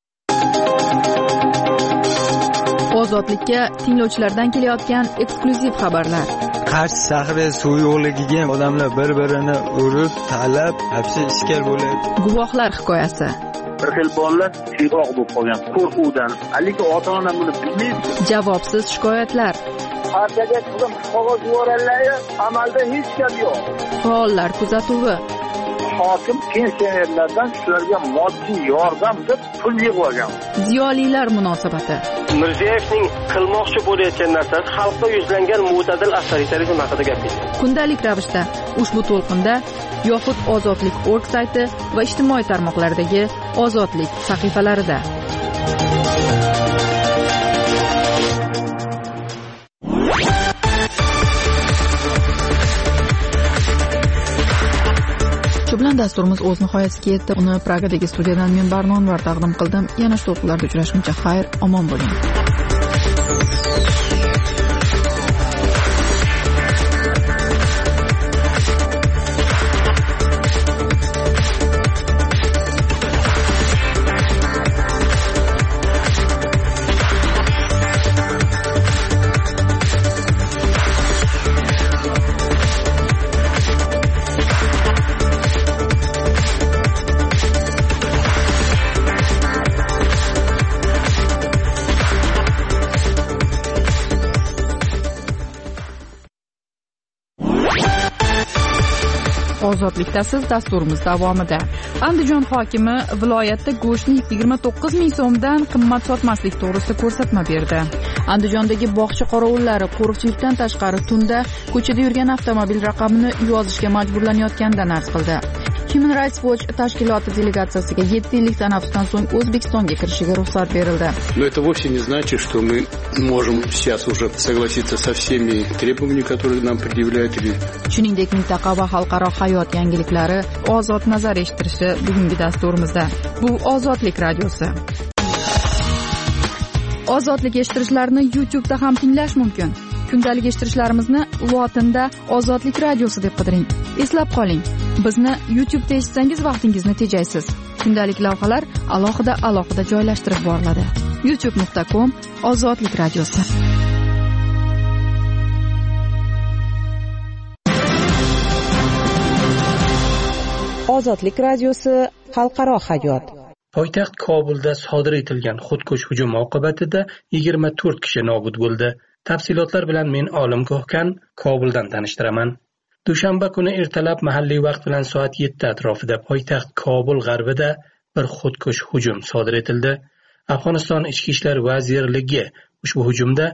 Ozodlikka tinglovchilardan kelayotgan eksklyuziv xabarlar. Qarshi shahri suv yo'qligiga odamlar bir-birini urib, talab, hapsi iskar bo'ladi. Guvohlar hikoyasi. Bir xil bolalar siyroq bo'lib qolgan qo'rquvdan. Haligi ota-ona buni bilmaydi. Javobsiz shikoyatlar. Partiyaga qizim qog'oz yuboradilar, amalda hech gap yo'q. Faollar kuzatuvi. Hokim pensionerlardan shularga moddiy yordam deb pul yig'ib olgan. Ziyolilar munosabati. Mirziyoyevning qilmoqchi bo'layotgan narsasi xalqqa yuzlangan mo'tadil avtoritarizm haqida gapirdi. Kundalik ravishda ushbu to'lqinda yoxud ozodlik.org sayti va ijtimoiy tarmoqlardagi Ozodlik sahifalarida. Shu bilan dasturimiz o'z nihoyasiga yetdi. Uni Pragadagi studiyadan men Barnonvar taqdim qildim. Yana shu to'qlarda uchrashguncha xayr, omon bo'ling. Ozodlikda siz dasturimiz davomida. Andijon hokimi viloyatda go'shtni 29 ming so'mdan qimmat sotmaslik to'g'risida ko'rsatma berdi. Andijondagi bog'cha qorovullari qo'riqchilikdan tashqari tunda ko'chada yurgan avtomobil raqamini yozishga majburlanayotganidan arz qildi. Human Rights Watch tashkiloti delegatsiyasiga 7 yillik tanaffusdan so'ng O'zbekistonga kirishiga ruxsat berildi. Но это вовсе не значит, что мы можем сейчас уже согласиться со всеми требованиями, которые нам предъявляют. Shuningdek, mintaqa va xalqaro hayot yangiliklari, ozod nazar eshittirishi bugungi dasturimizda. Bu Ozodlik radiosi. Ozodlik eshittirishlarni YouTube'da ham tinglash mumkin. Kundalik eshittirishlarimizni lotinda Ozodlik radiosi deb qidiring. Eslab qoling, bizni YouTube'da eshitsangiz vaqtingizni tejaysiz. Kundalik lavhalar alohida joylashtirib boriladi. youtube.com Ozodlik radiosi. Ozodlik radiosi xalqaro hayot. Poytaxt Kobulda sodir etilgan xudkush hujum oqibatida 24 kishi nobud bo'ldi. Tafsilotlar bilan men Olim Ko'hkan Kobuldan tanishtiraman. Dushanba kuni ertalab mahalliy vaqt bilan soat 7 atrofida poytaxt Kobul g'arbida bir xudkush hujum sodir etildi. Afg'oniston Ichki ishlar vazirligi ushbu hujumda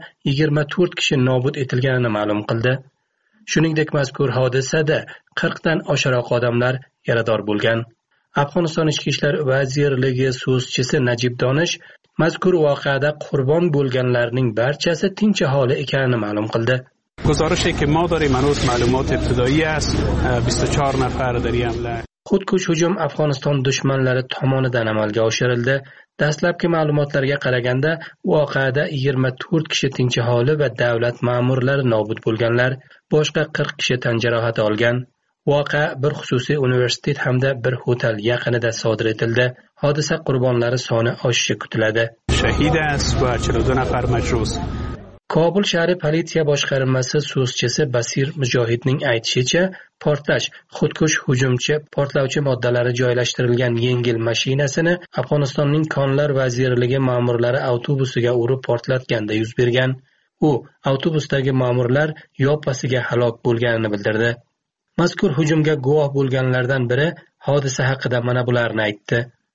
24 kishi nobud etilganini ma'lum qildi. Shuningdek, mazkur hodisada 40 dan oshiqroq odamlar yarador bo'lgan. Afg'oniston Ichki ishlar vazirligi so'zchisi Najib Donish mazkur voqeada qurbon bo'lganlarning barchasi tinch aholi ekanini ma'lum qildi. گزارشی که ما داریم هنوز معلومات ابتدایی است 24 نفر در این حمله. Xudkush hujum Afg'oniston dushmanlari tomonidan amalga oshirildi. Dastlabki ma'lumotlarga qaraganda, voqeada 24 kishi tinch aholi va davlat ma'murlari nobud bo'lganlar, boshqa 40 kishi tan jarohati olgan. Voqea bir xususiy universitet hamda bir hotel yaqinida sodir etildi. Hodisa qurbonlari soni oshishi kutiladi. Shahid است و 42 نفر مجروح. Kobul shahri politsiya boshqarmasi so'zchisi Basir Mujohidning aytishicha, portlash xudkush hujumchi portlovchi moddalari joylashtirilgan yengil mashinasini Afg'onistonning Konlar vazirligi ma'murlari avtobusiga urib portlatganda yuz bergan. U avtobusdagi ma'murlar yoppasiga halok bo'lganini bildirdi. Mazkur hujumga guvoh bo'lganlardan biri hodisa haqida mana bularni aytdi.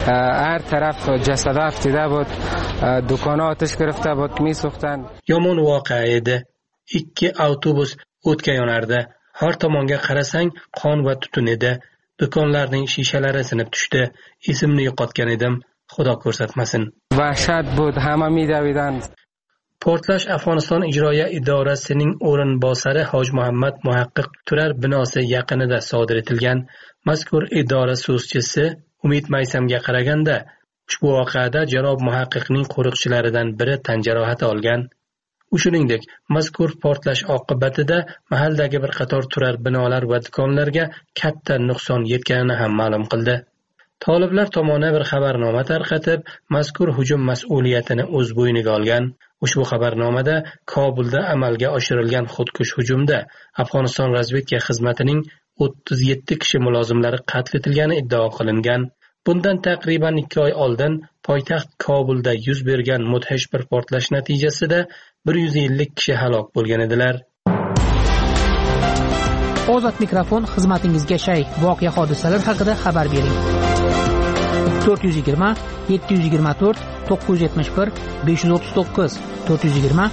هر طرف جسد افتیده بود دکان آتش گرفته بود میسوختن. Yomon voqea edi. 2 avtobus o'tga yonardi. Har tomonga qarasang qon va tutun edi. Do'konlarning shishalari sinib tushdi. Esimni yo'qotgan edim. Xudo ko'rsatmasin. Vahshat بود hamma midavidan. Portlash Afg'oniston ijroiya idorasining o'rinbosari Hoj Muhammad Muhaqqiq turar binosi yaqinida sodir etilgan. Mazkur idora so'zchisi Umid Maysamga qaraganda, ushbu voqeada janob muhaqqiqning qo'riqchilaridan biri tan jarohati olgan. U shuningdek, mazkur portlash oqibatida mahaldagi bir qator turar binolar va do'konlarga katta nuqson yetganini ham ma'lum qildi. Toliblar tomoni bir xabarnoma tarqatib, mazkur hujum mas'uliyatini o'z bo'yniga olgan. Ushbu xabarnomada Kobulda amalga oshirilgan xudkush hujumda Afg'oniston razvedka xizmatining 37 kishi mulozimlari qatl etilgani iddao qilingan. Bundan taqriban 2 oy oldin poytaxt Kobulda yuz bergan mudhish bir portlash natijasida 150 kishi halok bo'lgan edilar. Ozod mikrofon xizmatingizga shay. Voqea hodisalar haqida xabar bering. 420 724 971 539 420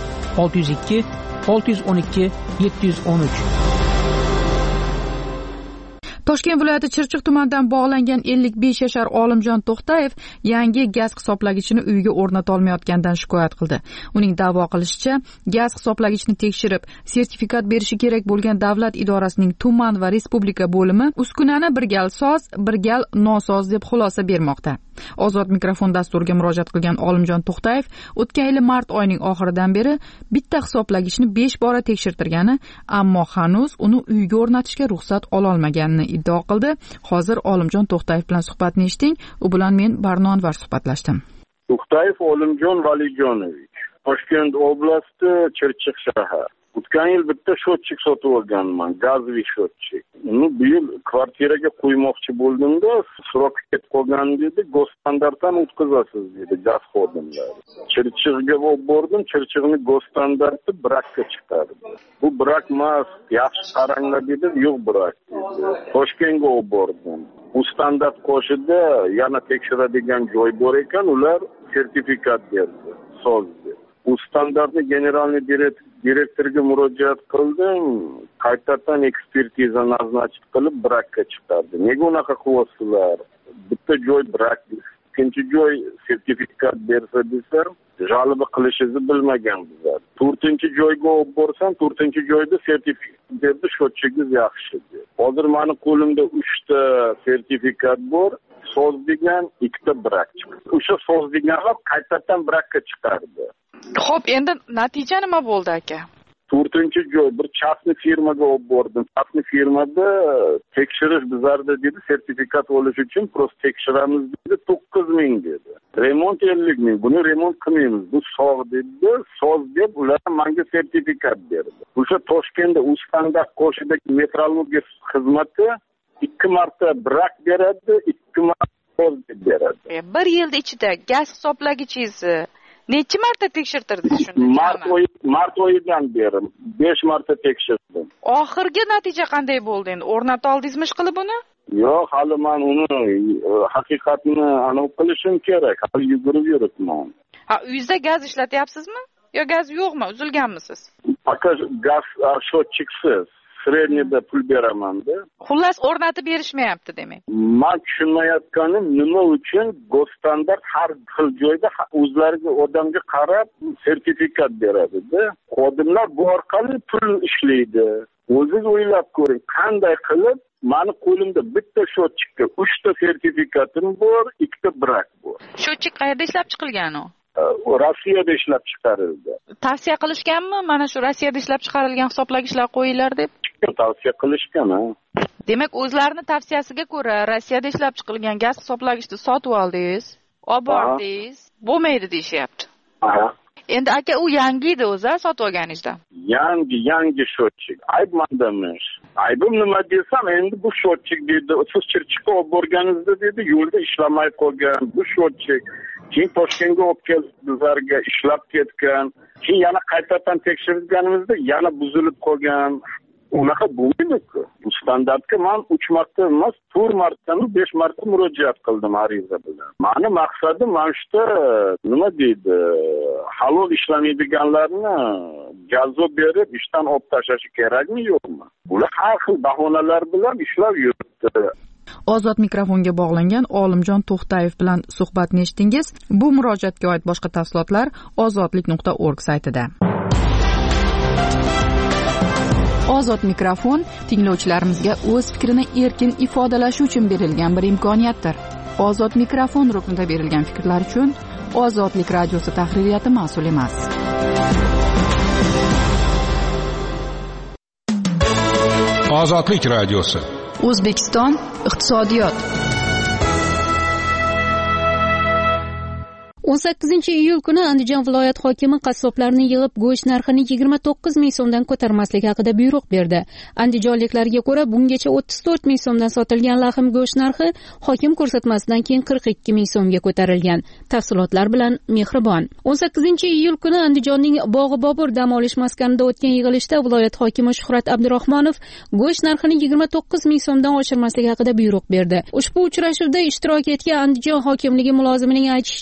602 612 713. Toshkent viloyati Chirchiq tumanidan bog'langan 55 yashar Olimjon To'xtayev yangi gaz hisoblagichini uyiga o'rnata olmayotganidan shikoyat qildi. Uning da'vo qilishicha, gaz hisoblagichni tekshirib, sertifikat berishi kerak bo'lgan davlat idorasining tuman va respublika bo'limi uskunani bir gal soz, bir gal nosoz deb xulosa bermoqda. Ozod mikrofon dasturiga murojaat qilgan Olimjon To'xtayev o'tgan yil mart oyining oxiridan beri bitta hisoblagichni 5 bora tekshirtirgani, ammo hanuz uni uyga o'rnatishga ruxsat ola olmaganini iddao qildi. Hozir Olimjon To'xtayev bilan suhbatni eshiting. U bilan men Barno Anvar suhbatlashdim. To'xtayev Olimjon Valijonovich, Toshkent oblasti, Chirchiq shahar. O'tgan yil bitta shotchik sotib olganman, gazli shotchik. Uni bu yil kvartiraga qo'ymoqchi bo'ldimda, srok ketib qolgan dedi, go'standarddan o'tkazasiz dedi gaz xodimlari. Chirchiqga olib bordim, Chirchiqni go'standardi brakka chiqardi. Bu brak emas, yaxshi qaranglar dedi, yo'q brak dedi. Toshkentga olib bordim. Bu standart qo'shida yana tekshiradigan joy bor ekan, ular sertifikat berdi, sozdi. Bu standartni generalniy direktorga murojaat qildim, qaytadan ekspertiza nazarchit qilib brakka chiqardi. Nega unaqa qilyapsizlar? Bitta joy brak, ikkinchi joy sertifikat bersa desam, g'alaba qilishingizni bilmagan bizlar. 4-joyga olib borsam, 4-joyda sertifikat berdi, shotchigiz yaxshi dedi. Hozir meni qo'limda 3 ta sertifikat bor. Soz degan 2 ta brak chiqdi. O'sha soz deganlar qaytadan brakka chiqardi. Xo'p, endi natija nima bo'ldi aka? 4-joy bir частный firmaga olib bordim. Частный firmada tekshirish bizlarda dedi, sertifikat olish uchun prosta tekshiramiz dedi, 9000 dedi. Remont 50,000. Buni remont qilmaymiz. Bu sog' dedi, soz deb ular menga sertifikat berdi. O'sha Toshkentda Ustandaq qo'shidagi metrologiya xizmati 2 marta brak beradi, 2 marta soz beradi. Bir yilda ichida gaz hisoblagichingizni necha marta tekshirtirdingiz shunda? Mart oyidan beri 5 marta tekshirdim. Oxirgi natija qanday bo'ldi endi? O'rnata oldingizmi qilib uni? Yo'q, hali men uni haqiqatni aniq qilishim kerak. Hali yugurib yuribman. Ha, uyingizda gaz ishlatyapsizmi? Yo gaz yo'qmi? Uzilganmisiz? Aka gaz shotchiksiz. Sredniyada pul beraman-da. Xullas o'rnatib berishmayapti demak. Men tushunmayotganim nima uchun go'standart har xil joyda o'zlariga odamga qarab sertifikat beradi-da. Xodimlar bu orqali pul ishlaydi. O'zingiz o'ylab ko'ring, qanday qilib meni qo'limda bitta shotchikka 3 ta sertifikatim bor, 2 ta brak bor. Shotchik qayerda ishlab chiqilgan u? Rossiyada ishlab chiqarildi. Tavsiya qilishganmi? Mana shu Rossiyada ishlab chiqarilgan hisoblagichlar qo'yinglar deb. Tavsiya qilishgan, ha. Demak, o'zlarining tavsiyasiga ko'ra Rossiyada ishlab chiqilgan gaz hisoblagichni sotib oldingiz, olib bordingiz, bo'lmaydi deyishyapti. Ha. Endi aka, u yangi edi o'zi, sotib olganingizda. Yangi shotchik. Ayb mandamish. Aybim nima desam, endi bu shotchik dedi, siz Chirchiqqa olib borganingizda dedi, yo'lda ishlamay qolgan bu shotchik. Keyin Toshkentga olib kelib bizlarga ishlab ketgan. Keyin yana qaytadan tekshirganimizda yana buzilib qolgan. Unaqa bo'lmaydi-ku. Bu standartga men 3 marta emas, 4 martami 5 marta murojaat qildim ariza bilan. Meni maqsadim mana shu nima deydi, halol ishlamaydiganlarni jazo berib ishdan olib tashlash kerakmi, yo'qmi? Ular har xil bahonalar bilan ishlab yuribdi. Ozod mikrofonga bog'langan Olimjon To'xtayev bilan suhbatni eshitdingiz. Bu murojaatga oid boshqa tafsilotlar ozodlik.org saytida. Ozod mikrofon tinglovchilarimizga o'z fikrini erkin ifodalashi uchun berilgan bir imkoniyatdir. Ozod mikrofon ruknida berilgan fikrlar uchun Ozodlik radiosi tahririyati mas'ul emas. Ozodlik radiosi. O'zbekiston iqtisodiyot. 18-iyul kuni Andijon viloyat hokimi qassoblarni yig'ib go'sht narxini 29 ming so'mdan ko'tarmaslik haqida buyruq berdi. Andijonliklarga ko'ra, bungacha 34 ming so'mdan sotilgan lahm go'sht narxi hokim ko'rsatmasidan keyin 42 ming so'mga ko'tarilgan. Tafsilotlar bilan Mehribon. 18-iyul kuni Andijonning Bog'i Bobur dam olish maskanida o'tgan yig'ilishda viloyat hokimi Shuhrat Abdurahmonov go'sht narxini 29 ming so'mdan oshirmaslik haqida buyruq berdi. Ushbu uchrashuvda ishtirok etgan Andijon hokimligi mulozimining aytishicha, hokim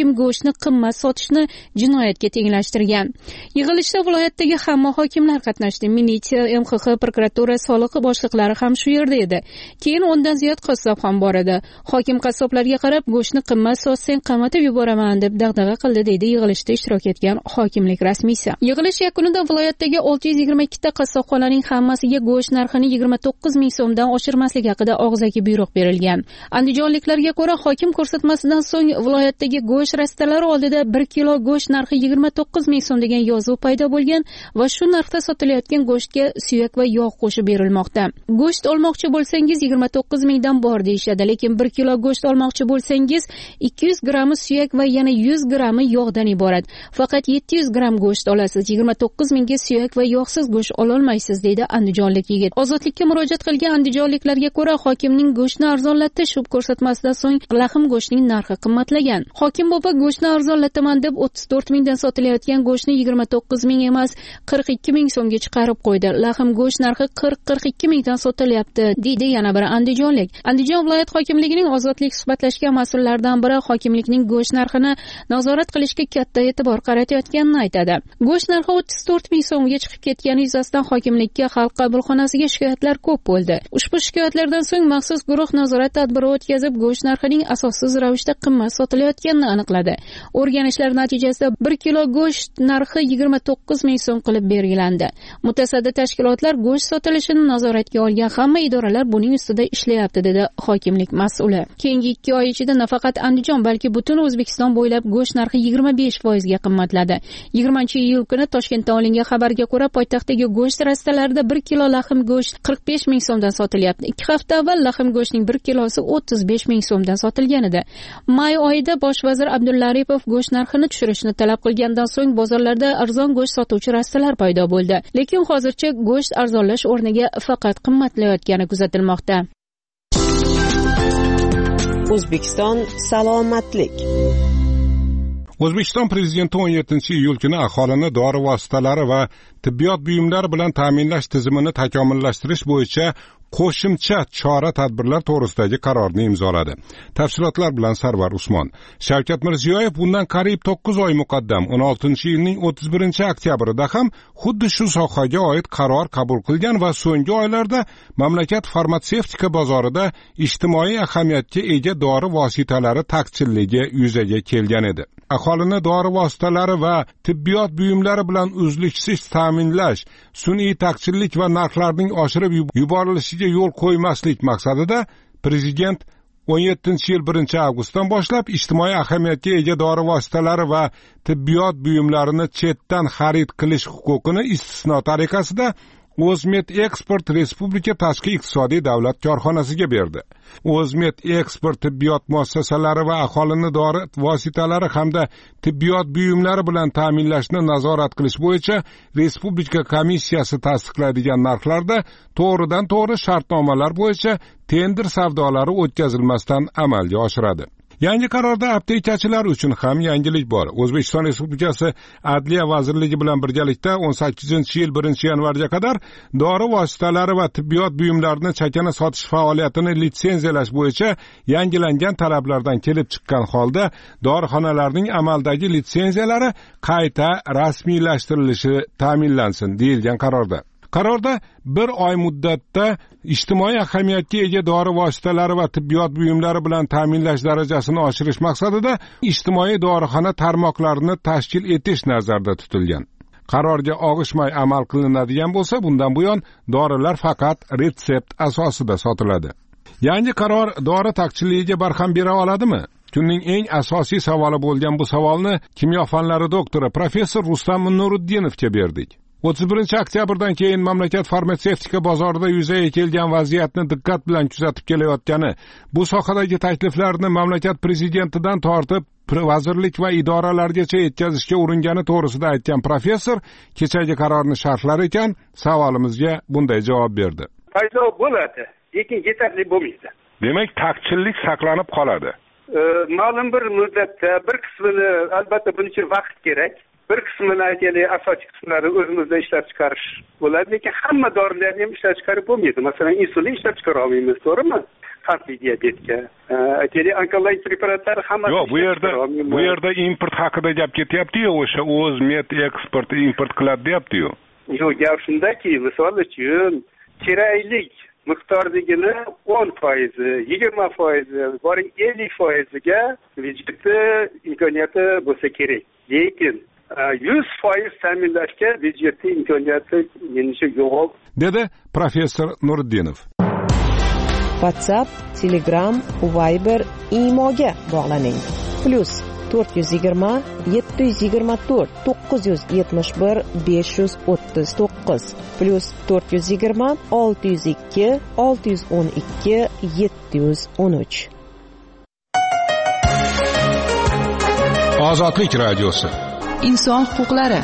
hokim go'shtni qimmat sotishni jinoyatga tenglashtirgan. Yig'ilishda viloyatdagi hamma hokimlar qatnashdi. Militsiya, MXX, prokuratura, soliq boshliqlari ham shu yerda edi. Keyin 10 dan ziyod qassob ham bor edi. Hokim qassoblarga qarab, go'shtni qimmat sotsang qamatib yuboraman deb dag'dag'a qildi, deydi yig'ilishda ishtirok etgan hokimlik rasmiysi. Yig'ilish yakunida viloyatdagi 622 ta qassobxonaning hammasiga go'sht narxini 29 ming so'mdan oshirmaslik haqida og'zaki buyruq berilgan. Andijonliklarga ko'ra, hokim ko'rsatmasidan so'ng viloyatdagi go'sht rastalari oldida 1 kilo go'sht narxi 29 ming so'm degan yozuv paydo bo'lgan va shu narxda sotilayotgan go'shtga suyak va yog' qo'shib berilmoqda. Go'sht olmoqchi bo'lsangiz 29 mingdan bor deyishadi, lekin 1 kilo go'sht olmoqchi bo'lsangiz 200 grammi suyak va yana 100 grammi yog'dan iborat. Faqat 700 gram go'sht olasiz. 29 mingga suyak va yog'siz go'sht ololmaysiz, deydi andijonlik yigit. Ozodlikka murojaat qilgan andijonliklarga ko'ra, hokimning go'shtni arzonlatish ko'rsatmasidan so'ng lahm go'shtning narxi qimmatlagan. Hokim bobo go'shtni arzonlataman deb 34 mingdan sotilayotgan go'shtni 29 ming emas 42 ming so'mga chiqarib qo'ydi. Lahm go'sht narxi 40-42 mingdan sotilyapti, deydi yana bir andijonlik. Andijon viloyat hokimligining ozodlik suhbatlashgan mas'ullaridan biri hokimlikning go'sht narxini nazorat qilishga katta e'tibor qaratayotganini aytadi. Go'sht narxi 34 ming so'mga chiqib ketgani yuzasidan hokimlikka xalq qabulxonasiga shikoyatlar ko'p bo'ldi. Ushbu shikoyatlardan so'ng maxsus guruh nazorat tadbiri o'tkazib, go'sht narxining asossiz ravishda qimmat sotilayotganini aniqladi. O'rganishlar natijasida 1 kilo go'sht narxi 29 ming so'm qilib belgilandi. Mutasaddi tashkilotlar go'sht sotilishini nazoratga olgan, hamma idoralar buning ustida ishlayapti, dedi hokimlik mas'uli. Keyingi 2 oy ichida nafaqat Andijon, balki butun O'zbekiston bo'ylab go'sht narxi 25% ga qimmatladi. 20-iyul kuni Toshkentda olingan xabarga ko'ra, poytaxtdagi go'sht rastalarida 1 kilo lahm go'sht 45 ming so'mdan sotilyapti. 2 hafta avval lahm go'shtning 1 kilosi 35 ming so'mdan sotilgan edi. May oyida bosh vazir Abdulla Aripov go'sht narxini tushirishni talab qilgandan so'ng bozorlarda arzon go'sht sotuvchi rastalar paydo bo'ldi. Lekin hozircha go'sht arzonlash o'rniga faqat qimmatlayotgani kuzatilmoqda. O'zbekiston salomatlik. O'zbekiston prezidenti 17-iyul kuni aholini dori vositalari va tibbiyot buyumlari bilan ta'minlash tizimini takomillashtirish bo'yicha qo'shimcha chora-tadbirlar to'g'risidagi qarorni imzoladi. Tafsilotlar bilan Sarvar Usmon. Shavkat Mirziyoyev bundan qariyb 9 oy muqaddam 16-yilning 31-oktyabrida ham xuddi shu sohaga oid qaror qabul qilgan va so'nggi oylarda mamlakat farmatsevtika bozorida ijtimoiy ahamiyatga ega dori vositalari taqchilligi yuzaga kelgan edi. Aholini dori vositalari va tibbiyot buyumlari bilan uzluksiz ta'minlash, sun'iy taqchillik va narxlarning oshirib yuborilishiga yo'l qo'ymaslik maqsadida Prezident 17-yil 1-avgustdan boshlab ijtimoiy ahamiyatga ega dori vositalari va tibbiyot buyumlarini chetdan xarid qilish huquqini istisno tariqasida O'zmet Eksport Respublika tashqi iqtisodiy davlat korxonasiga berdi. O'zmet Eksport tibbiyot muassasalari va aholini dori vositalari hamda tibbiyot buyumlari bilan ta'minlashni nazorat qilish bo'yicha Respublika komissiyasi tasdiqlaydigan narxlarda to'g'ridan-to'g'ri shartnomalar bo'yicha tender savdolari o'tkazilmasdan amalga oshiradi. Yangi qarorda aptekachilar uchun ham yangilik bor. O'zbekiston Respublikasi Adliya vazirligi bilan birgalikda 18-yil 1-yanvarga qadar dori vositalari va tibbiyot buyumlarini chakana sotish faoliyatini litsenziyalash bo'yicha yangilangan talablardan kelib chiqqan holda dorixonalarning amaldagi litsenziyalari qayta rasmiylashtirilishi ta'minlansin deyilgan qarorda. Qarorda 1 oy muddatda ijtimoiy ahamiyatga ega dori vositalari va tibbiyot buyumlari bilan ta'minlash darajasini oshirish maqsadida ijtimoiy dorixona tarmoqlarini tashkil etish nazarda tutilgan. Qarorga og'ishmay amal qilinadigan bo'lsa, bundan buyon dorilar faqat retsept asosida sotiladi. Yangi qaror dori taqchilligiga barham bera oladimi? Kunning eng asosiy savoli bo'lgan bu savolni kimyo fanlari doktori professor Rustam Nuruddinovga berdik. 31-oktyabrdan keyin mamlakat farmatsevtika bozorida yuzaga kelgan vaziyatni diqqat bilan kuzatib kelayotgani, bu sohadagi takliflarni mamlakat prezidentidan tortib vazirlik va idoralargacha yetkazishga uringani to'g'risida aytgan professor kechagi qarorni sharhlar ekan, savolimizga bunday javob berdi. Paydo bo'ladi, lekin yetarli bo'lmaydi. Demak, taqchillik saqlanib qoladi. Ma'lum bir muddatda bir qismini albatta buning uchun vaqt kerak. Bir qismini aytaylik, asosiy qismlari o'zimizda ishlab chiqarish bo'ladi, lekin hamma dorilarni ham ishlab chiqarib bo'lmaydi. Masalan, insulin ishlab chiqara olmaymiz, to'g'rimi? qandli diabetga aytaylik onkologik preparatlar hammasi yo'q, bu yerda import haqida gap ketyapti-yu, o'sha o'zmet eksport import qiladi deyapti-yu. Yo'q, gap shundaki, misol uchun keraklik miqdordagini 10%, 20%, boring 50%ga byudjetni imkoniyati bo'lsa kerak. Lekin 100% ta'minlashga byudjetning imkoniyati menimcha yo'q, dedi professor Nuriddinov. WhatsApp, Telegram, Viber, Imoga bog'laning. +420 724 971 539 +420 602 612 713. Ozodlik radiosi. Inson huquqlari.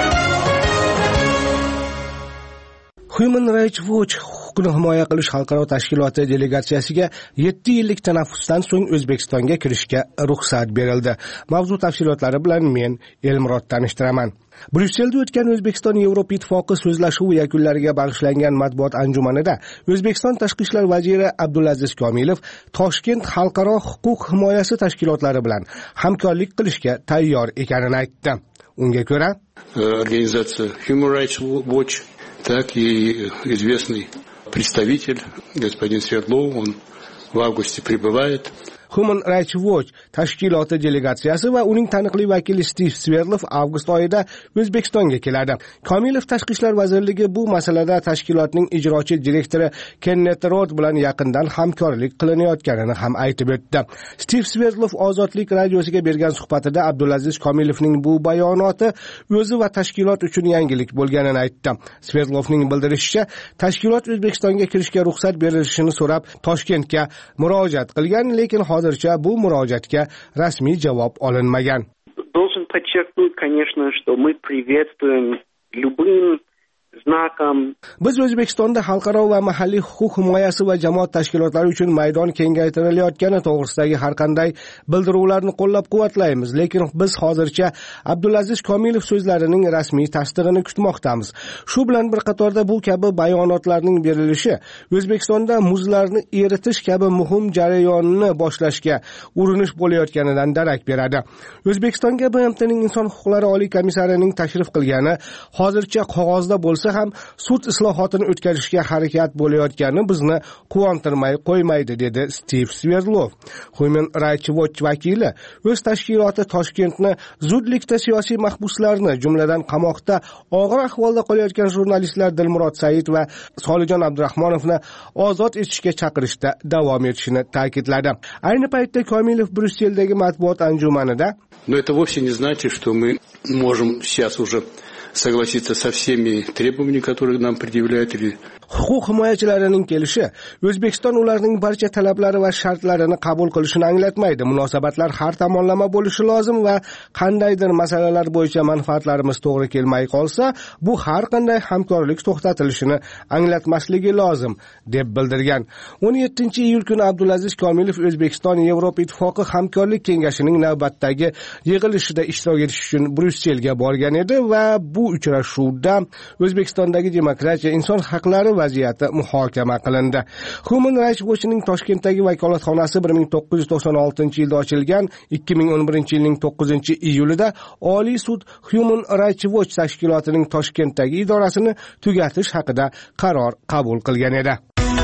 Human Rights Watch huquqni himoya qilish xalqaro tashkiloti delegatsiyasiga 7 yillik tanaffusdan so'ng O'zbekistonga kirishga ruxsat berildi. Mavzu tafsilotlari bilan men Elmurod tanishtiraman. Bryusselda o'tgan O'zbekiston Yevropa Ittifoqi so'zlashuvi yakunlariga bag'ishlangan matbuot anjumanida O'zbekiston tashqi ishlar vaziri Abdulaziz Komilov Toshkent xalqaro huquq himoyasi tashkilotlari bilan hamkorlik qilishga tayyor ekanini aytdi. Unga ko'ra, организация Human Rights Watch, так и известный представитель господин Свердлов, он в августе прибывает. Human Rights Watch tashkiloti delegatsiyasi va uning taniqli vakili Steve Sverdlov avgust oyida O'zbekistonga keladi. Komilov Tashqi ishlar vazirligi bu masalada tashkilotning ijrochi direktori Kenneth Roth bilan yaqindan hamkorlik qilinayotganini ham aytib o'tdi. Steve Sverdlov Ozodlik radiosiga bergan suhbatida Abdulaziz Komilovning bu bayonoti o'zi va tashkilot uchun yangilik bo'lganini aytdi. Sverdlovning bildirishicha, tashkilot O'zbekistonga kirishga ruxsat berilishini so'rab Toshkentga murojaat qilgan, lekin hozircha bu murojaatga rasmiy javob olinmagan. Должен подчеркнуть, конечно, что мы приветствуем любым znakam. Biz O'zbekistonda xalqaro va mahalliy huquq himoyasi va jamoat tashkilotlari uchun maydon kengaytirilayotgani to'g'risidagi har qanday bildiruvlarni qo'llab-quvvatlaymiz, lekin biz hozircha Abdulaziz Komilov so'zlarining rasmiy tasdig'ini kutmoqdamiz. Shu bilan bir qatorda bu kabi bayonotlarning berilishi O'zbekistonda muzlarni eritish kabi muhim jarayonni boshlashga urinish bo'layotganidan darak beradi. O'zbekistonga BMTning inson huquqlari oliy komissarining tashrif qilgani hozircha qog'ozda bo'lsa ham sud islohotini o'tkazishga harakat bo'layotgani bizni quvontirmay qo'ymaydi, dedi Steve Sverdlov. Human Rights Watch vakili o'z tashkiloti Toshkentni zudlikda siyosiy mahbuslarni, jumladan qamoqda og'ir ahvolda qolayotgan jurnalistlar Dilmurod Said va Solijon Abdurahmonovni ozod etishga chaqirishda davom etishini ta'kidladi. Ayni paytda Komilov Brusseldagi matbuot anjumanida, но это вовсе не значит, что мы можем сейчас уже согласиться со всеми требованиями, которые нам предъявляют, или huquq himoyachilarining kelishi O'zbekiston ularning barcha talablari va shartlarini qabul qilishini anglatmaydi. Munosabatlar har tomonlama bo'lishi lozim va qandaydir masalalar bo'yicha manfaatlarimiz to'g'ri kelmay qolsa, bu har qanday hamkorlik to'xtatilishini anglatmasligi lozim, deb bildirgan. 17-iyul kuni Abdulaziz Komilov O'zbekiston Yevropa Ittifoqi hamkorlik kengashining navbatdagi yig'ilishida ishtirok etish uchun Bryusselga borgan edi va bu uchrashuvda O'zbekistondagi demokratiya, inson haqlari vaziyati muhokama qilindi. Human Rights Watch'ning Toshkentdagi vakolatxonasi 1996-yilda ochilgan, 2011-yilning 9-iyulida Oliy sud Human Rights Watch tashkilotining Toshkentdagi idorasini tugatish haqida qaror qabul qilgan edi.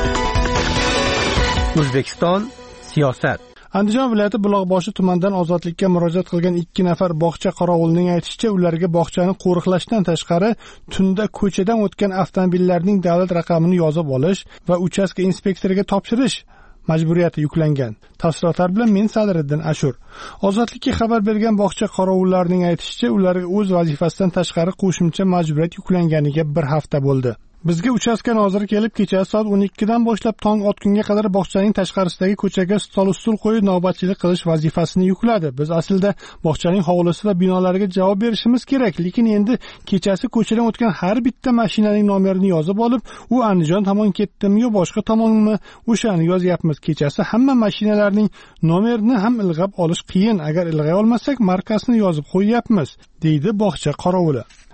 O'zbekiston siyosat. Andijon viloyati Buloqboshi tumanidan ozodlikka murojaat qilgan 2 nafar bog'cha qorovulining aytishicha, ularga bog'chani qo'riqlashdan tashqari tunda ko'chadan o'tgan avtomobillarning davlat raqamini yozib olish va uchastka inspektoriga topshirish majburiyati yuklangan. Tafsilotlar bilan men Sadriddin Ashur. Ozodlikka xabar bergan bog'cha qorovullarining aytishicha, ularga o'z vazifasidan tashqari qo'shimcha majburiyat yuklanganiga 1 hafta bo'ldi. Bizga uchastka noziri kelib, kecha soat 12 dan boshlab tong otgunga qadar bog'chaning tashqarisidagi ko'chaga stol-ustul qo'yib navbatchilik qilish vazifasini yukladi. Biz aslida bog'chaning hovlisi va binolariga javob berishimiz kerak, lekin endi kechasi ko'chadan o'tgan har bitta mashinaning nomerini yozib olib, u Andijon tomon ketdimi yo boshqa tomonmi, o'shani yozyapmiz. Kechasi hamma mashinalarning nomerini ham ilg'ab olish qiyin. Agar ilg'ay olmasak, markasini yozib qo'yyapmiz, deydi bog'cha qorovuli.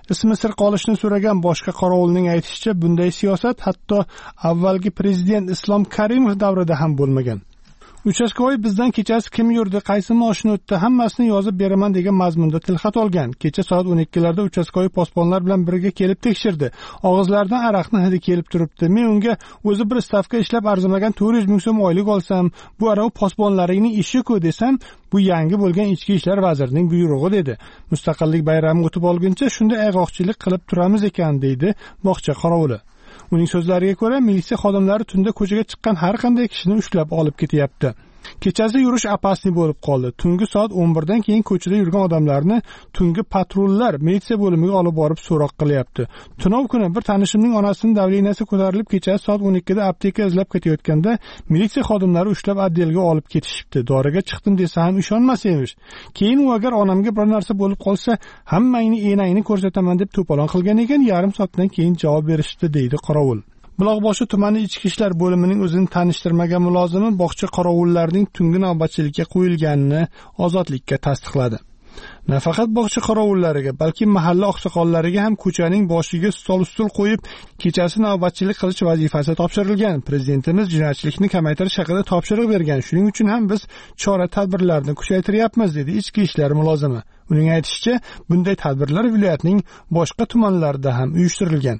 Ismi sir qolishni so'ragan boshqa qorovulning aytishicha, bunday siyosat hatto avvalgi prezident Islom Karimov davrida ham bo'lmagan. Uchastkavoy bizdan kechasi kim yurdi, qaysi moshina o'tdi, hammasini yozib beraman degan mazmunda tilxat olgan. Kecha soat 12larda uchastkovoy posbonlar bilan birga kelib tekshirdi. Og'izlaridan araqning hidi kelib turibdi. Men unga o'zi bir stavka ishlab arzimagan 400 ming so'm oylik olsam, bu arav posbonlaringning ishi-ku desam, bu yangi bo'lgan ichki ishlar vazirining buyrug'i dedi. Mustaqillik bayrami o'tib olguncha shunday ayg'oqchilik qilib turamiz ekan deydi bog'cha qorovuli. Uning so'zlariga ko'ra, militsiya xodimlari tunda ko'chaga chiqqan har qanday kishini ushlab olib ketyapti. Kechasi yurish opasniy bo'lib qoldi. Tungi soat 11dan keyin ko'chada yurgan odamlarni tungi patrullar militsiya bo'limiga olib borib so'roq qilyapti. Tunov kuni bir tanishimning onasining davleniyasi ko'tarilib kechasi soat 12da apteka izlab ketayotganda militsiya xodimlari ushlab otdelga olib ketishibdi. Doriga chiqdim desa ham ishonmas emish. Keyin u agar onamga bir narsa bo'lib qolsa, hammangni enangni ko'rsataman deb to'polon qilgan ekan, yarim soatdan keyin javob berishdi deydi qorovul. Buloqboshi tumani ichki ishlar bo'limining o'zini tanishtirmagan mulozimi bog'cha qorovullarining tungi navbatchilikka qo'yilganini Ozodlikka tasdiqladi. Nafaqat bog'cha qorovullariga, balki mahalla oqsoqollariga ham ko'chaning boshiga stol-ustul qo'yib, kechasi navbatchilik qilish vazifasi topshirilgan. Prezidentimiz jinoyatchilikni kamaytirish haqida topshiriq bergan. Shuning uchun ham biz chora-tadbirlarni kuchaytiryapmiz, dedi ichki ishlar mulozimi. Uning aytishicha, bunday tadbirlar viloyatning boshqa tumanlarida ham uyushtirilgan.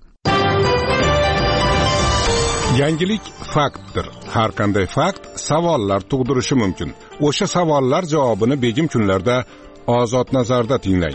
Yangilik faktdir. Har qanday fakt savollar tug'dirishi mumkin. O'sha savollar javobini begim kunlarda Ozod nazarda tinglang.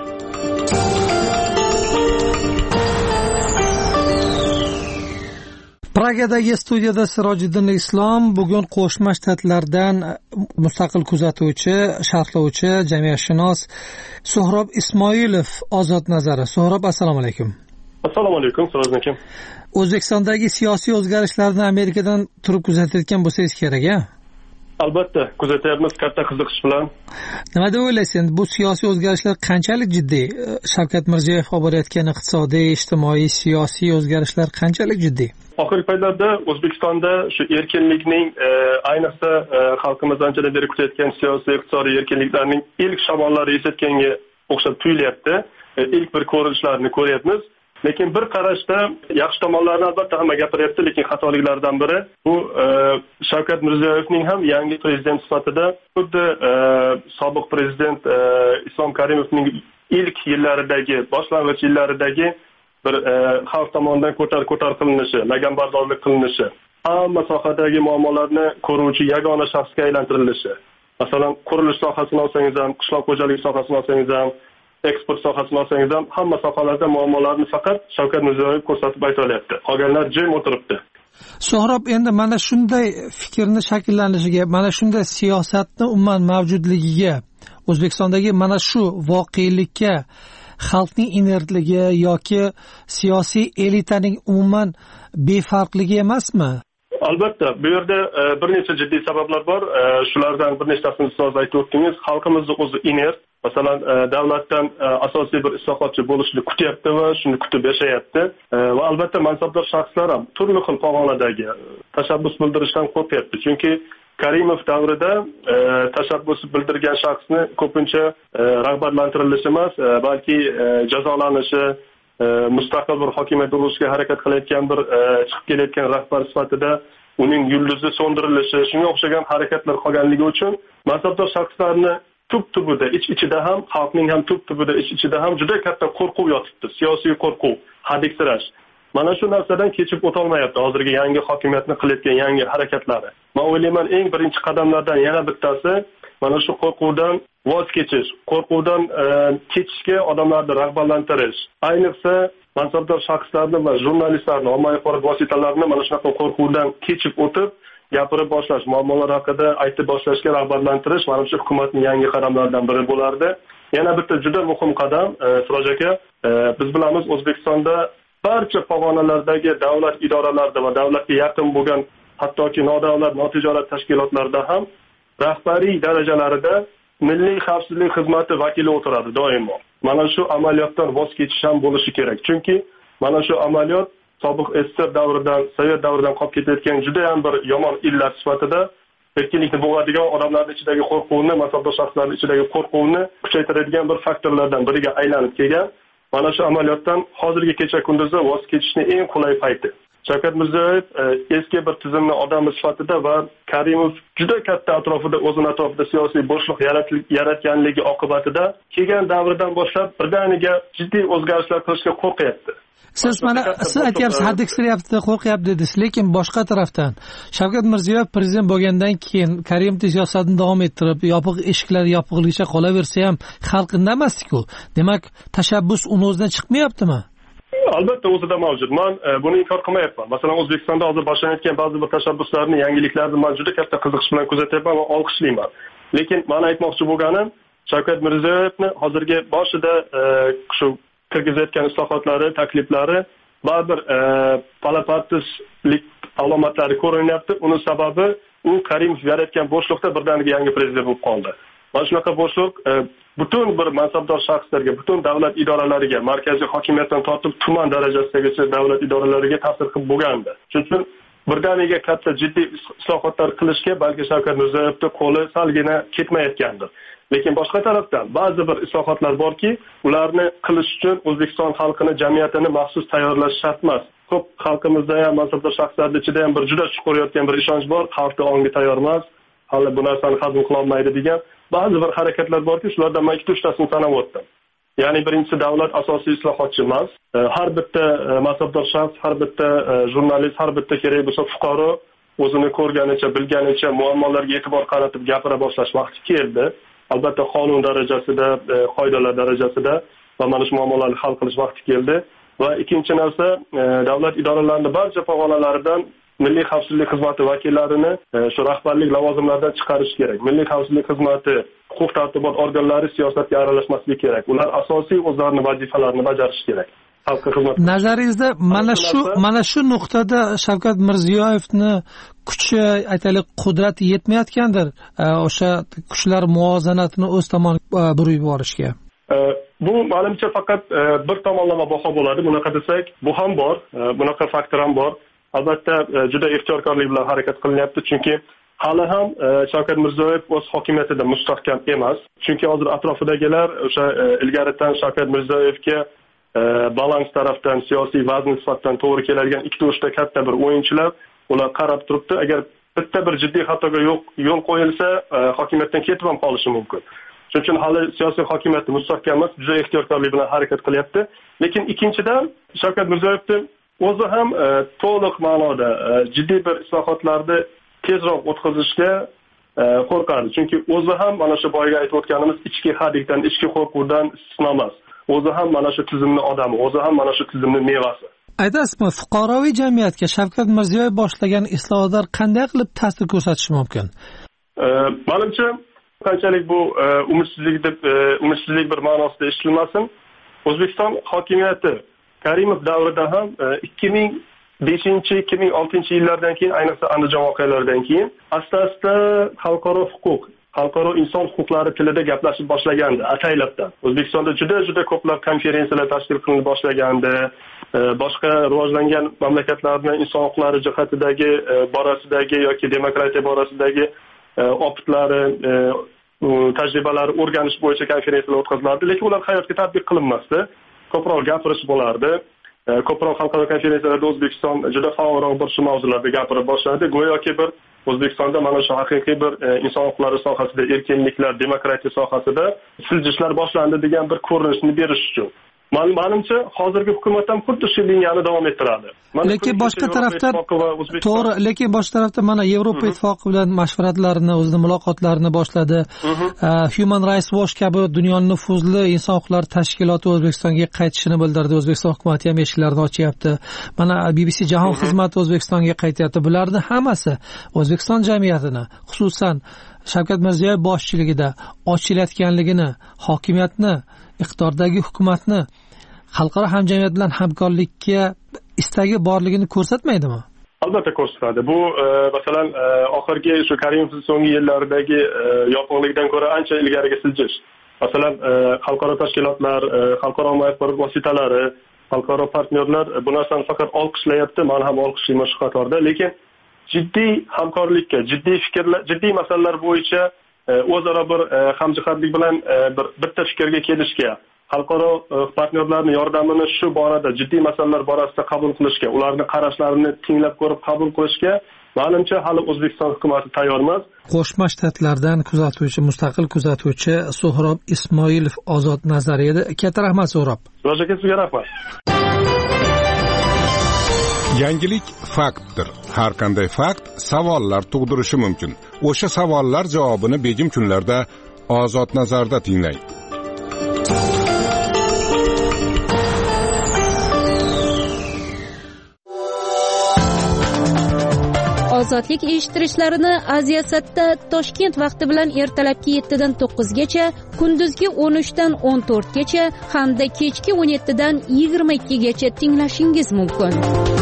Pragadagi studiyada Sirojiddin Islom bugun Qo'shma Shtatlardan mustaqil kuzatuvchi, sharhlovchi, jamiyatshunos So'hrob Ismoilov Ozod nazari. So'hrob, assalomu alaykum. Assalomu alaykum, Sirojiddin aka. O'zbekistondagi siyosiy o'zgarishlarni Amerikadan turib kuzatayotgan bo'lsangiz kerak-a? Albatta, kuzatyapmiz katta qiziqish bilan. Nima deb o'ylaysiz? Bu siyosiy o'zgarishlar qanchalik jiddiy? Shavkat Mirziyoyev olib borayotgan iqtisodiy, ijtimoiy, siyosiy o'zgarishlar qanchalik jiddiy? Oxirgi paytlarda O'zbekistonda shu erkinlikning, ayniqsa xalqimiz anchadan beri kutayotgan siyosiy, iqtisodiy erkinliklarning ilk shamollari esayotganga o'xshab tuyulyapti. İlk bir ko'rinishlarni ko'ryapmiz. Lekin bir qarashda yaxshi tomonlarni albatta hamma gapiryapti, lekin xatoliklardan biri bu Shavkat Mirziyoyevning ham yangi prezident sifatida xuddi sobiq prezident Islom Karimovning ilk yillaridagi, boshlang'ich yillaridagi bir xalq tomonidan ko'tar qilinishi, laganbardorlik qilinishi, hamma sohadagi muammolarni ko'ruvchi yagona shaxsga aylantirilishi. Masalan, qurilish sohasini olsangiz ham, qishloq xo'jaligi sohasini olsangiz ham, eksport sohasini olsangiz ham, hamma sohalarda muammolarni faqat Shavkat Mirziyoyev ko'rsatib ayta olyapti. Qolganlar jim o'tiribdi. So'rob, endi mana shunday fikrni shakllanishiga, mana shunday siyosatni umuman mavjudligiga, O'zbekistondagi mana shu voqelikka xalqning inertligi yoki siyosiy elitaning umuman befarqligi emasmi? Albatta, bu yerda bir necha jiddiy sabablar bor. Shulardan bir nechtasini siz aytib o'tdingiz. Xalqimizning o'zi inert. Masalan, davlatdan asosiy bir islohotchi bo'lishni kutyapti va shuni kutib yashayapti. Va albatta mansabdor shaxslar ham turli xil pog'onadagi tashabbus bildirishdan qo'rqyapti. Chunki Karimov davrida tashabbus bildirgan shaxsni ko'pincha rag'batlantirilishi emas, balki jazolanishi, mustaqil bir hokimiyat bo'lishga harakat qilayotgan bir chiqib kelayotgan rahbar sifatida uning yulduzi so'ndirilishi, shunga o'xshagan harakatlar qolganligi uchun mansabdor shaxslarni tub-tubida, ichida ham, xalqning ham tub-tubida, ichida ham juda katta qo'rquv yotibdi, siyosiy qo'rquv, hadiksirash. Mana shu narsadan kechib o'tolmayapti hozirgi yangi hokimiyatni qilayotgan yangi harakatlari. Men o'ylayman, eng birinchi qadamlardan yana bittasi mana shu qo'rquvdan voz kechish, qo'rquvdan kechishga odamlarni rag'batlantirish. Ayniqsa mansabdor shaxslarni va jurnalistlarni, ommaviy axborot vositalarini mana shunaqa qo'rquvdan kechib o'tib, gapirib boshlash, muammolar haqida aytib boshlashga rag'batlantirish mana shu hukumatning yangi qadamlaridan biri bo'lardi. Yana bitta juda muhim qadam, Siroj aka, biz bilamiz O'zbekistonda barcha pog'onalardagi davlat idoralarida va davlatga yaqin bo'lgan hattoki nodavlat, notijorat tashkilotlarda ham rahbariy darajalarida Milliy xavfsizlik xizmati vakili o'tiradi doimo. Mana shu amaliyotdan voz kechish ham bo'lishi kerak. Chunki mana shu amaliyot sobiq SSR davridan, Sovet davridan qolib ketayotgan juda ham bir yomon illat sifatida erkinlikni bo'g'adigan odamlarning ichidagi qo'rquvni, mansabdor shaxslarning ichidagi qo'rquvni kuchaytiradigan bir faktorlardan biriga aylanib kelgan. mana shu amaliyotdan hozirgi kecha kunduzda voz kechishni eng qulay payti. Shavkat Mirziyoyev eski bir tizimni odami sifatida va Karimov juda katta atrofida o'zini atrofida siyosiy bo'shliq yaratganligi oqibatida kelgan davrdan boshlab birdaniga jiddiy o'zgarishlar qilishga qo'rqyapti. Siz aytyapsiz, haddik siryapti, qo'rqyapti dedingiz, lekin boshqa tarafdan Shavkat Mirziyoyev prezident bo'lgandan keyin Karimov siyosatini davom ettirib, yopiq eshiklar yopiqligicha qolaversa ham xalq indamasdi-ku. Demak, tashabbus uni o'zidan chiqmayaptimi? Albatta o'zida mavjud. Men buni inkor qilmayapman. Masalan, O'zbekistonda hozir boshlanayotgan ba'zi bir tashabbuslarni, yangiliklarni men juda katta qiziqish bilan kuzatyapman va olqishlayman. Lekin men aytmoqchi bo'lganim, Shavkat Mirziyoyevni hozirgi boshida shu kirgizayotgan islohotlari, takliflari baribir palapartistlik alomatlari ko'rinyapti. Uni sababi u Karimov yaratgan bo'shliqda birdaniga yangi prezident bo'lib qoldi. Mana shunaqa bo'shliq butun bir mansabdor shaxslarga, butun davlat idoralariga, markaziy hokimiyatdan tortib tuman darajasidagi davlat idoralariga ta'sir qilib bo'lgandi. Shuning uchun birdaniga katta jiddiy islohotlar qilishga balki Shavkat Mirziyoyevning qo'li salgina ketmayotgandir. Lekin boshqa tarafdan ba'zi bir islohotlar borki, ularni qilish uchun O'zbekiston xalqini, jamiyatini maxsus tayyorlash shart emas. Ko'p xalqimizda ham, mansabdor shaxslarning ichida ham bir juda chuqur yotgan bir ishonch bor, xalqni ongi tayyor emas, hali bu narsani hazm qila olmaydi degan ba'zi bir harakatlar borki, shulardan men 2-3tasini sanab o'tdim. Ya'ni birinchisi, davlat asosiy islohotchi emas. Har bitta mansabdor shaxs, har bitta jurnalist, har bitta kerak bo'lsa fuqaro o'zini ko'rganicha, bilganicha muammolarga e'tibor qaratib gapira boshlash vaqti keldi. Albatta qonun darajasida, qoidalar darajasida va mana shu muammolarni hal qilish vaqti keldi. Va ikkinchi narsa, davlat idoralarining barcha pog'onalaridan Milliy xavfsizlik xizmati vakillarini shu rahbarlik lavozimlaridan chiqarish kerak. Milliy xavfsizlik xizmati, huquq tartibot organlari siyosatga aralashmasligi kerak. Ular asosiy o'zlarining vazifalarini bajarishi kerak. Xalqqa xizmat. Nazaringizda mana shu nuqtada Shavkat Mirziyoyevni kuchi, aytaylik, qudrati yetmayotgandir. O'sha kuchlar muvozanatini o'z tomoniga burib yuborishga. Bu menimcha faqat bir tomonlama baho bo'ladi. Bunaqa desak, bu ham bor, bunaqa faktor ham bor. Albatta juda ehtiyotkorlik bilan harakat qilinyapti, chunki hali ham Shavkat Mirziyoyev o'z hokimiyatida mustahkam emas. Chunki hozir atrofidagilar o'sha ilgaridan Shavkat Mirziyoyevga balans tarafdan, siyosiy vazn sifatdan to'g'ri keladigan 2-3 ta katta bir o'yinchilar, ular qarab turibdi. Agar bitta bir jiddiy xatoga yo'l qo'yilsa, hokimiyatdan ketib ham qolishi mumkin. Shuning uchun hali siyosiy hokimiyatni mustahkam emas, juda ehtiyotkorlik bilan harakat qilyapti. Lekin ikkinchidan Shavkat Mirziyoyevning o'zi ham to'liq ma'noda jiddiy bir islohotlarni tezroq o'tkazishga qo'rqadi. Chunki o'zi ham mana shu boyga aytib o'tganimiz ichki hadikdan, ichki qo'rquvdan istisno emas. O'zi ham mana shu tizimning odami, o'zi ham mana shu tizimning mevasi. Aytasizmi, fuqaroviy jamiyatga Shavkat Mirziyoyev boshlagan islohotlar qanday qilib ta'sir ko'rsatishi mumkin? Menimcha, qanchalik bu umidsizlik bir ma'nosida eshitilmasin, O'zbekiston hokimiyati Karimov davrida ham 2005-2006 yillardan keyin, ayniqsa Andijon voqealaridan keyin asta-asta xalqaro huquq, xalqaro inson huquqlari tilida gaplashib boshlagandi ataylabdan. O'zbekistonda juda ko'plab konferensiyalar tashkil qilinib boshlagandi. Boshqa rivojlangan mamlakatlarning inson huquqlari jihatidagi borasidagi yoki demokratiya borasidagi opitlari, tajribalari o'rganish bo'yicha konferensiyalar o'tkazilardi, lekin ular hayotga tatbiq qilinmasdi. Ko'proq gapirish bo'lardi. Ko'proq xalqaro konferensiyalarda O'zbekiston juda faolroq bir shu mavzularda gapira boshladi. Go'yoki bir O'zbekistonda mana shu haqiqiy bir inson huquqlari sohasida, erkinliklar, demokratiya sohasida siljishlar boshlandi degan bir ko'rinishni berish uchun. Menimcha hozirgi hukumat ham xuddi shu liniyani davom ettiradi. Lekin boshqa tarafdan to'g'ri, lekin boshqa tarafdan mana Yevropa ittifoqi bilan mashvaratlarini, o'zining muloqotlarini boshladi. Human Rights Watch kabi dunyoning nufuzli inson huquqlari tashkiloti O'zbekistonga qaytishini bildirdi. O'zbekiston hukumati ham eshiklarini ochyapti. Mana BBC Jahon xizmati O'zbekistonga qaytyapti. Bularning hammasi O'zbekiston jamiyatini, xususan Shavkat Mirziyoyev boshchiligida ochilayotganligini, hokimiyatni, iqtidordagi hukumatni xalqaro hamjamiyat bilan hamkorlikka istagi borligini ko'rsatmaydimi? Albatta ko'rsatadi. Bu masalan oxirgi shu Karimov so'nggi yillaridagi yopiqlikdan ko'ra ancha ilgariga siljish. Masalan, xalqaro tashkilotlar, xalqaro axborot vositalari, xalqaro partnerlar bu narsani faqat olqishlayapti, men ham olqishlayman shu qatorda, lekin jiddiy hamkorlikka, jiddiy fikrlar, jiddiy masalalar bo'yicha o'zaro bir hamjihatlik bilan bitta fikrga kelishga, xalqaro partnyorlarning yordamini shu borada jiddiy masalalar borasida qabul qilishga, ularning qarashlarini tinglab ko'rib qabul qilishga menimcha hali O'zbekiston hukumati tayyor emas. Qo'shma Shtatlardan mustaqil kuzatuvchi So'hrob Ismoilov ozod nazari edi. Katta rahmat So'hrob. Ro'za sizga rahmat. Yangilik faktdir. Har qanday fakt savollar tug'dirishi mumkin. O'sha savollar javobini begim kunlarda ozod nazarda tinglang. Ozodlik eshittirishlarini Aziyasatda Toshkent vaqti bilan ertalabki 7 dan 9 gacha, kunduzgi 13 dan 14 gacha hamda kechki 17 dan 22 gacha tinglashingiz mumkin.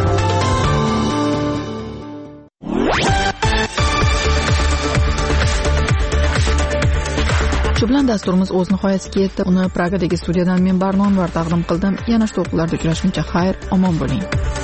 Shu bilan dasturimiz o'z nihoyasiga yetdi. Uni Pragadagi studiyadan men Barnon var taqdim qildim. Yana shu to'qqilarda uchrashguncha xayr, omon bo'ling.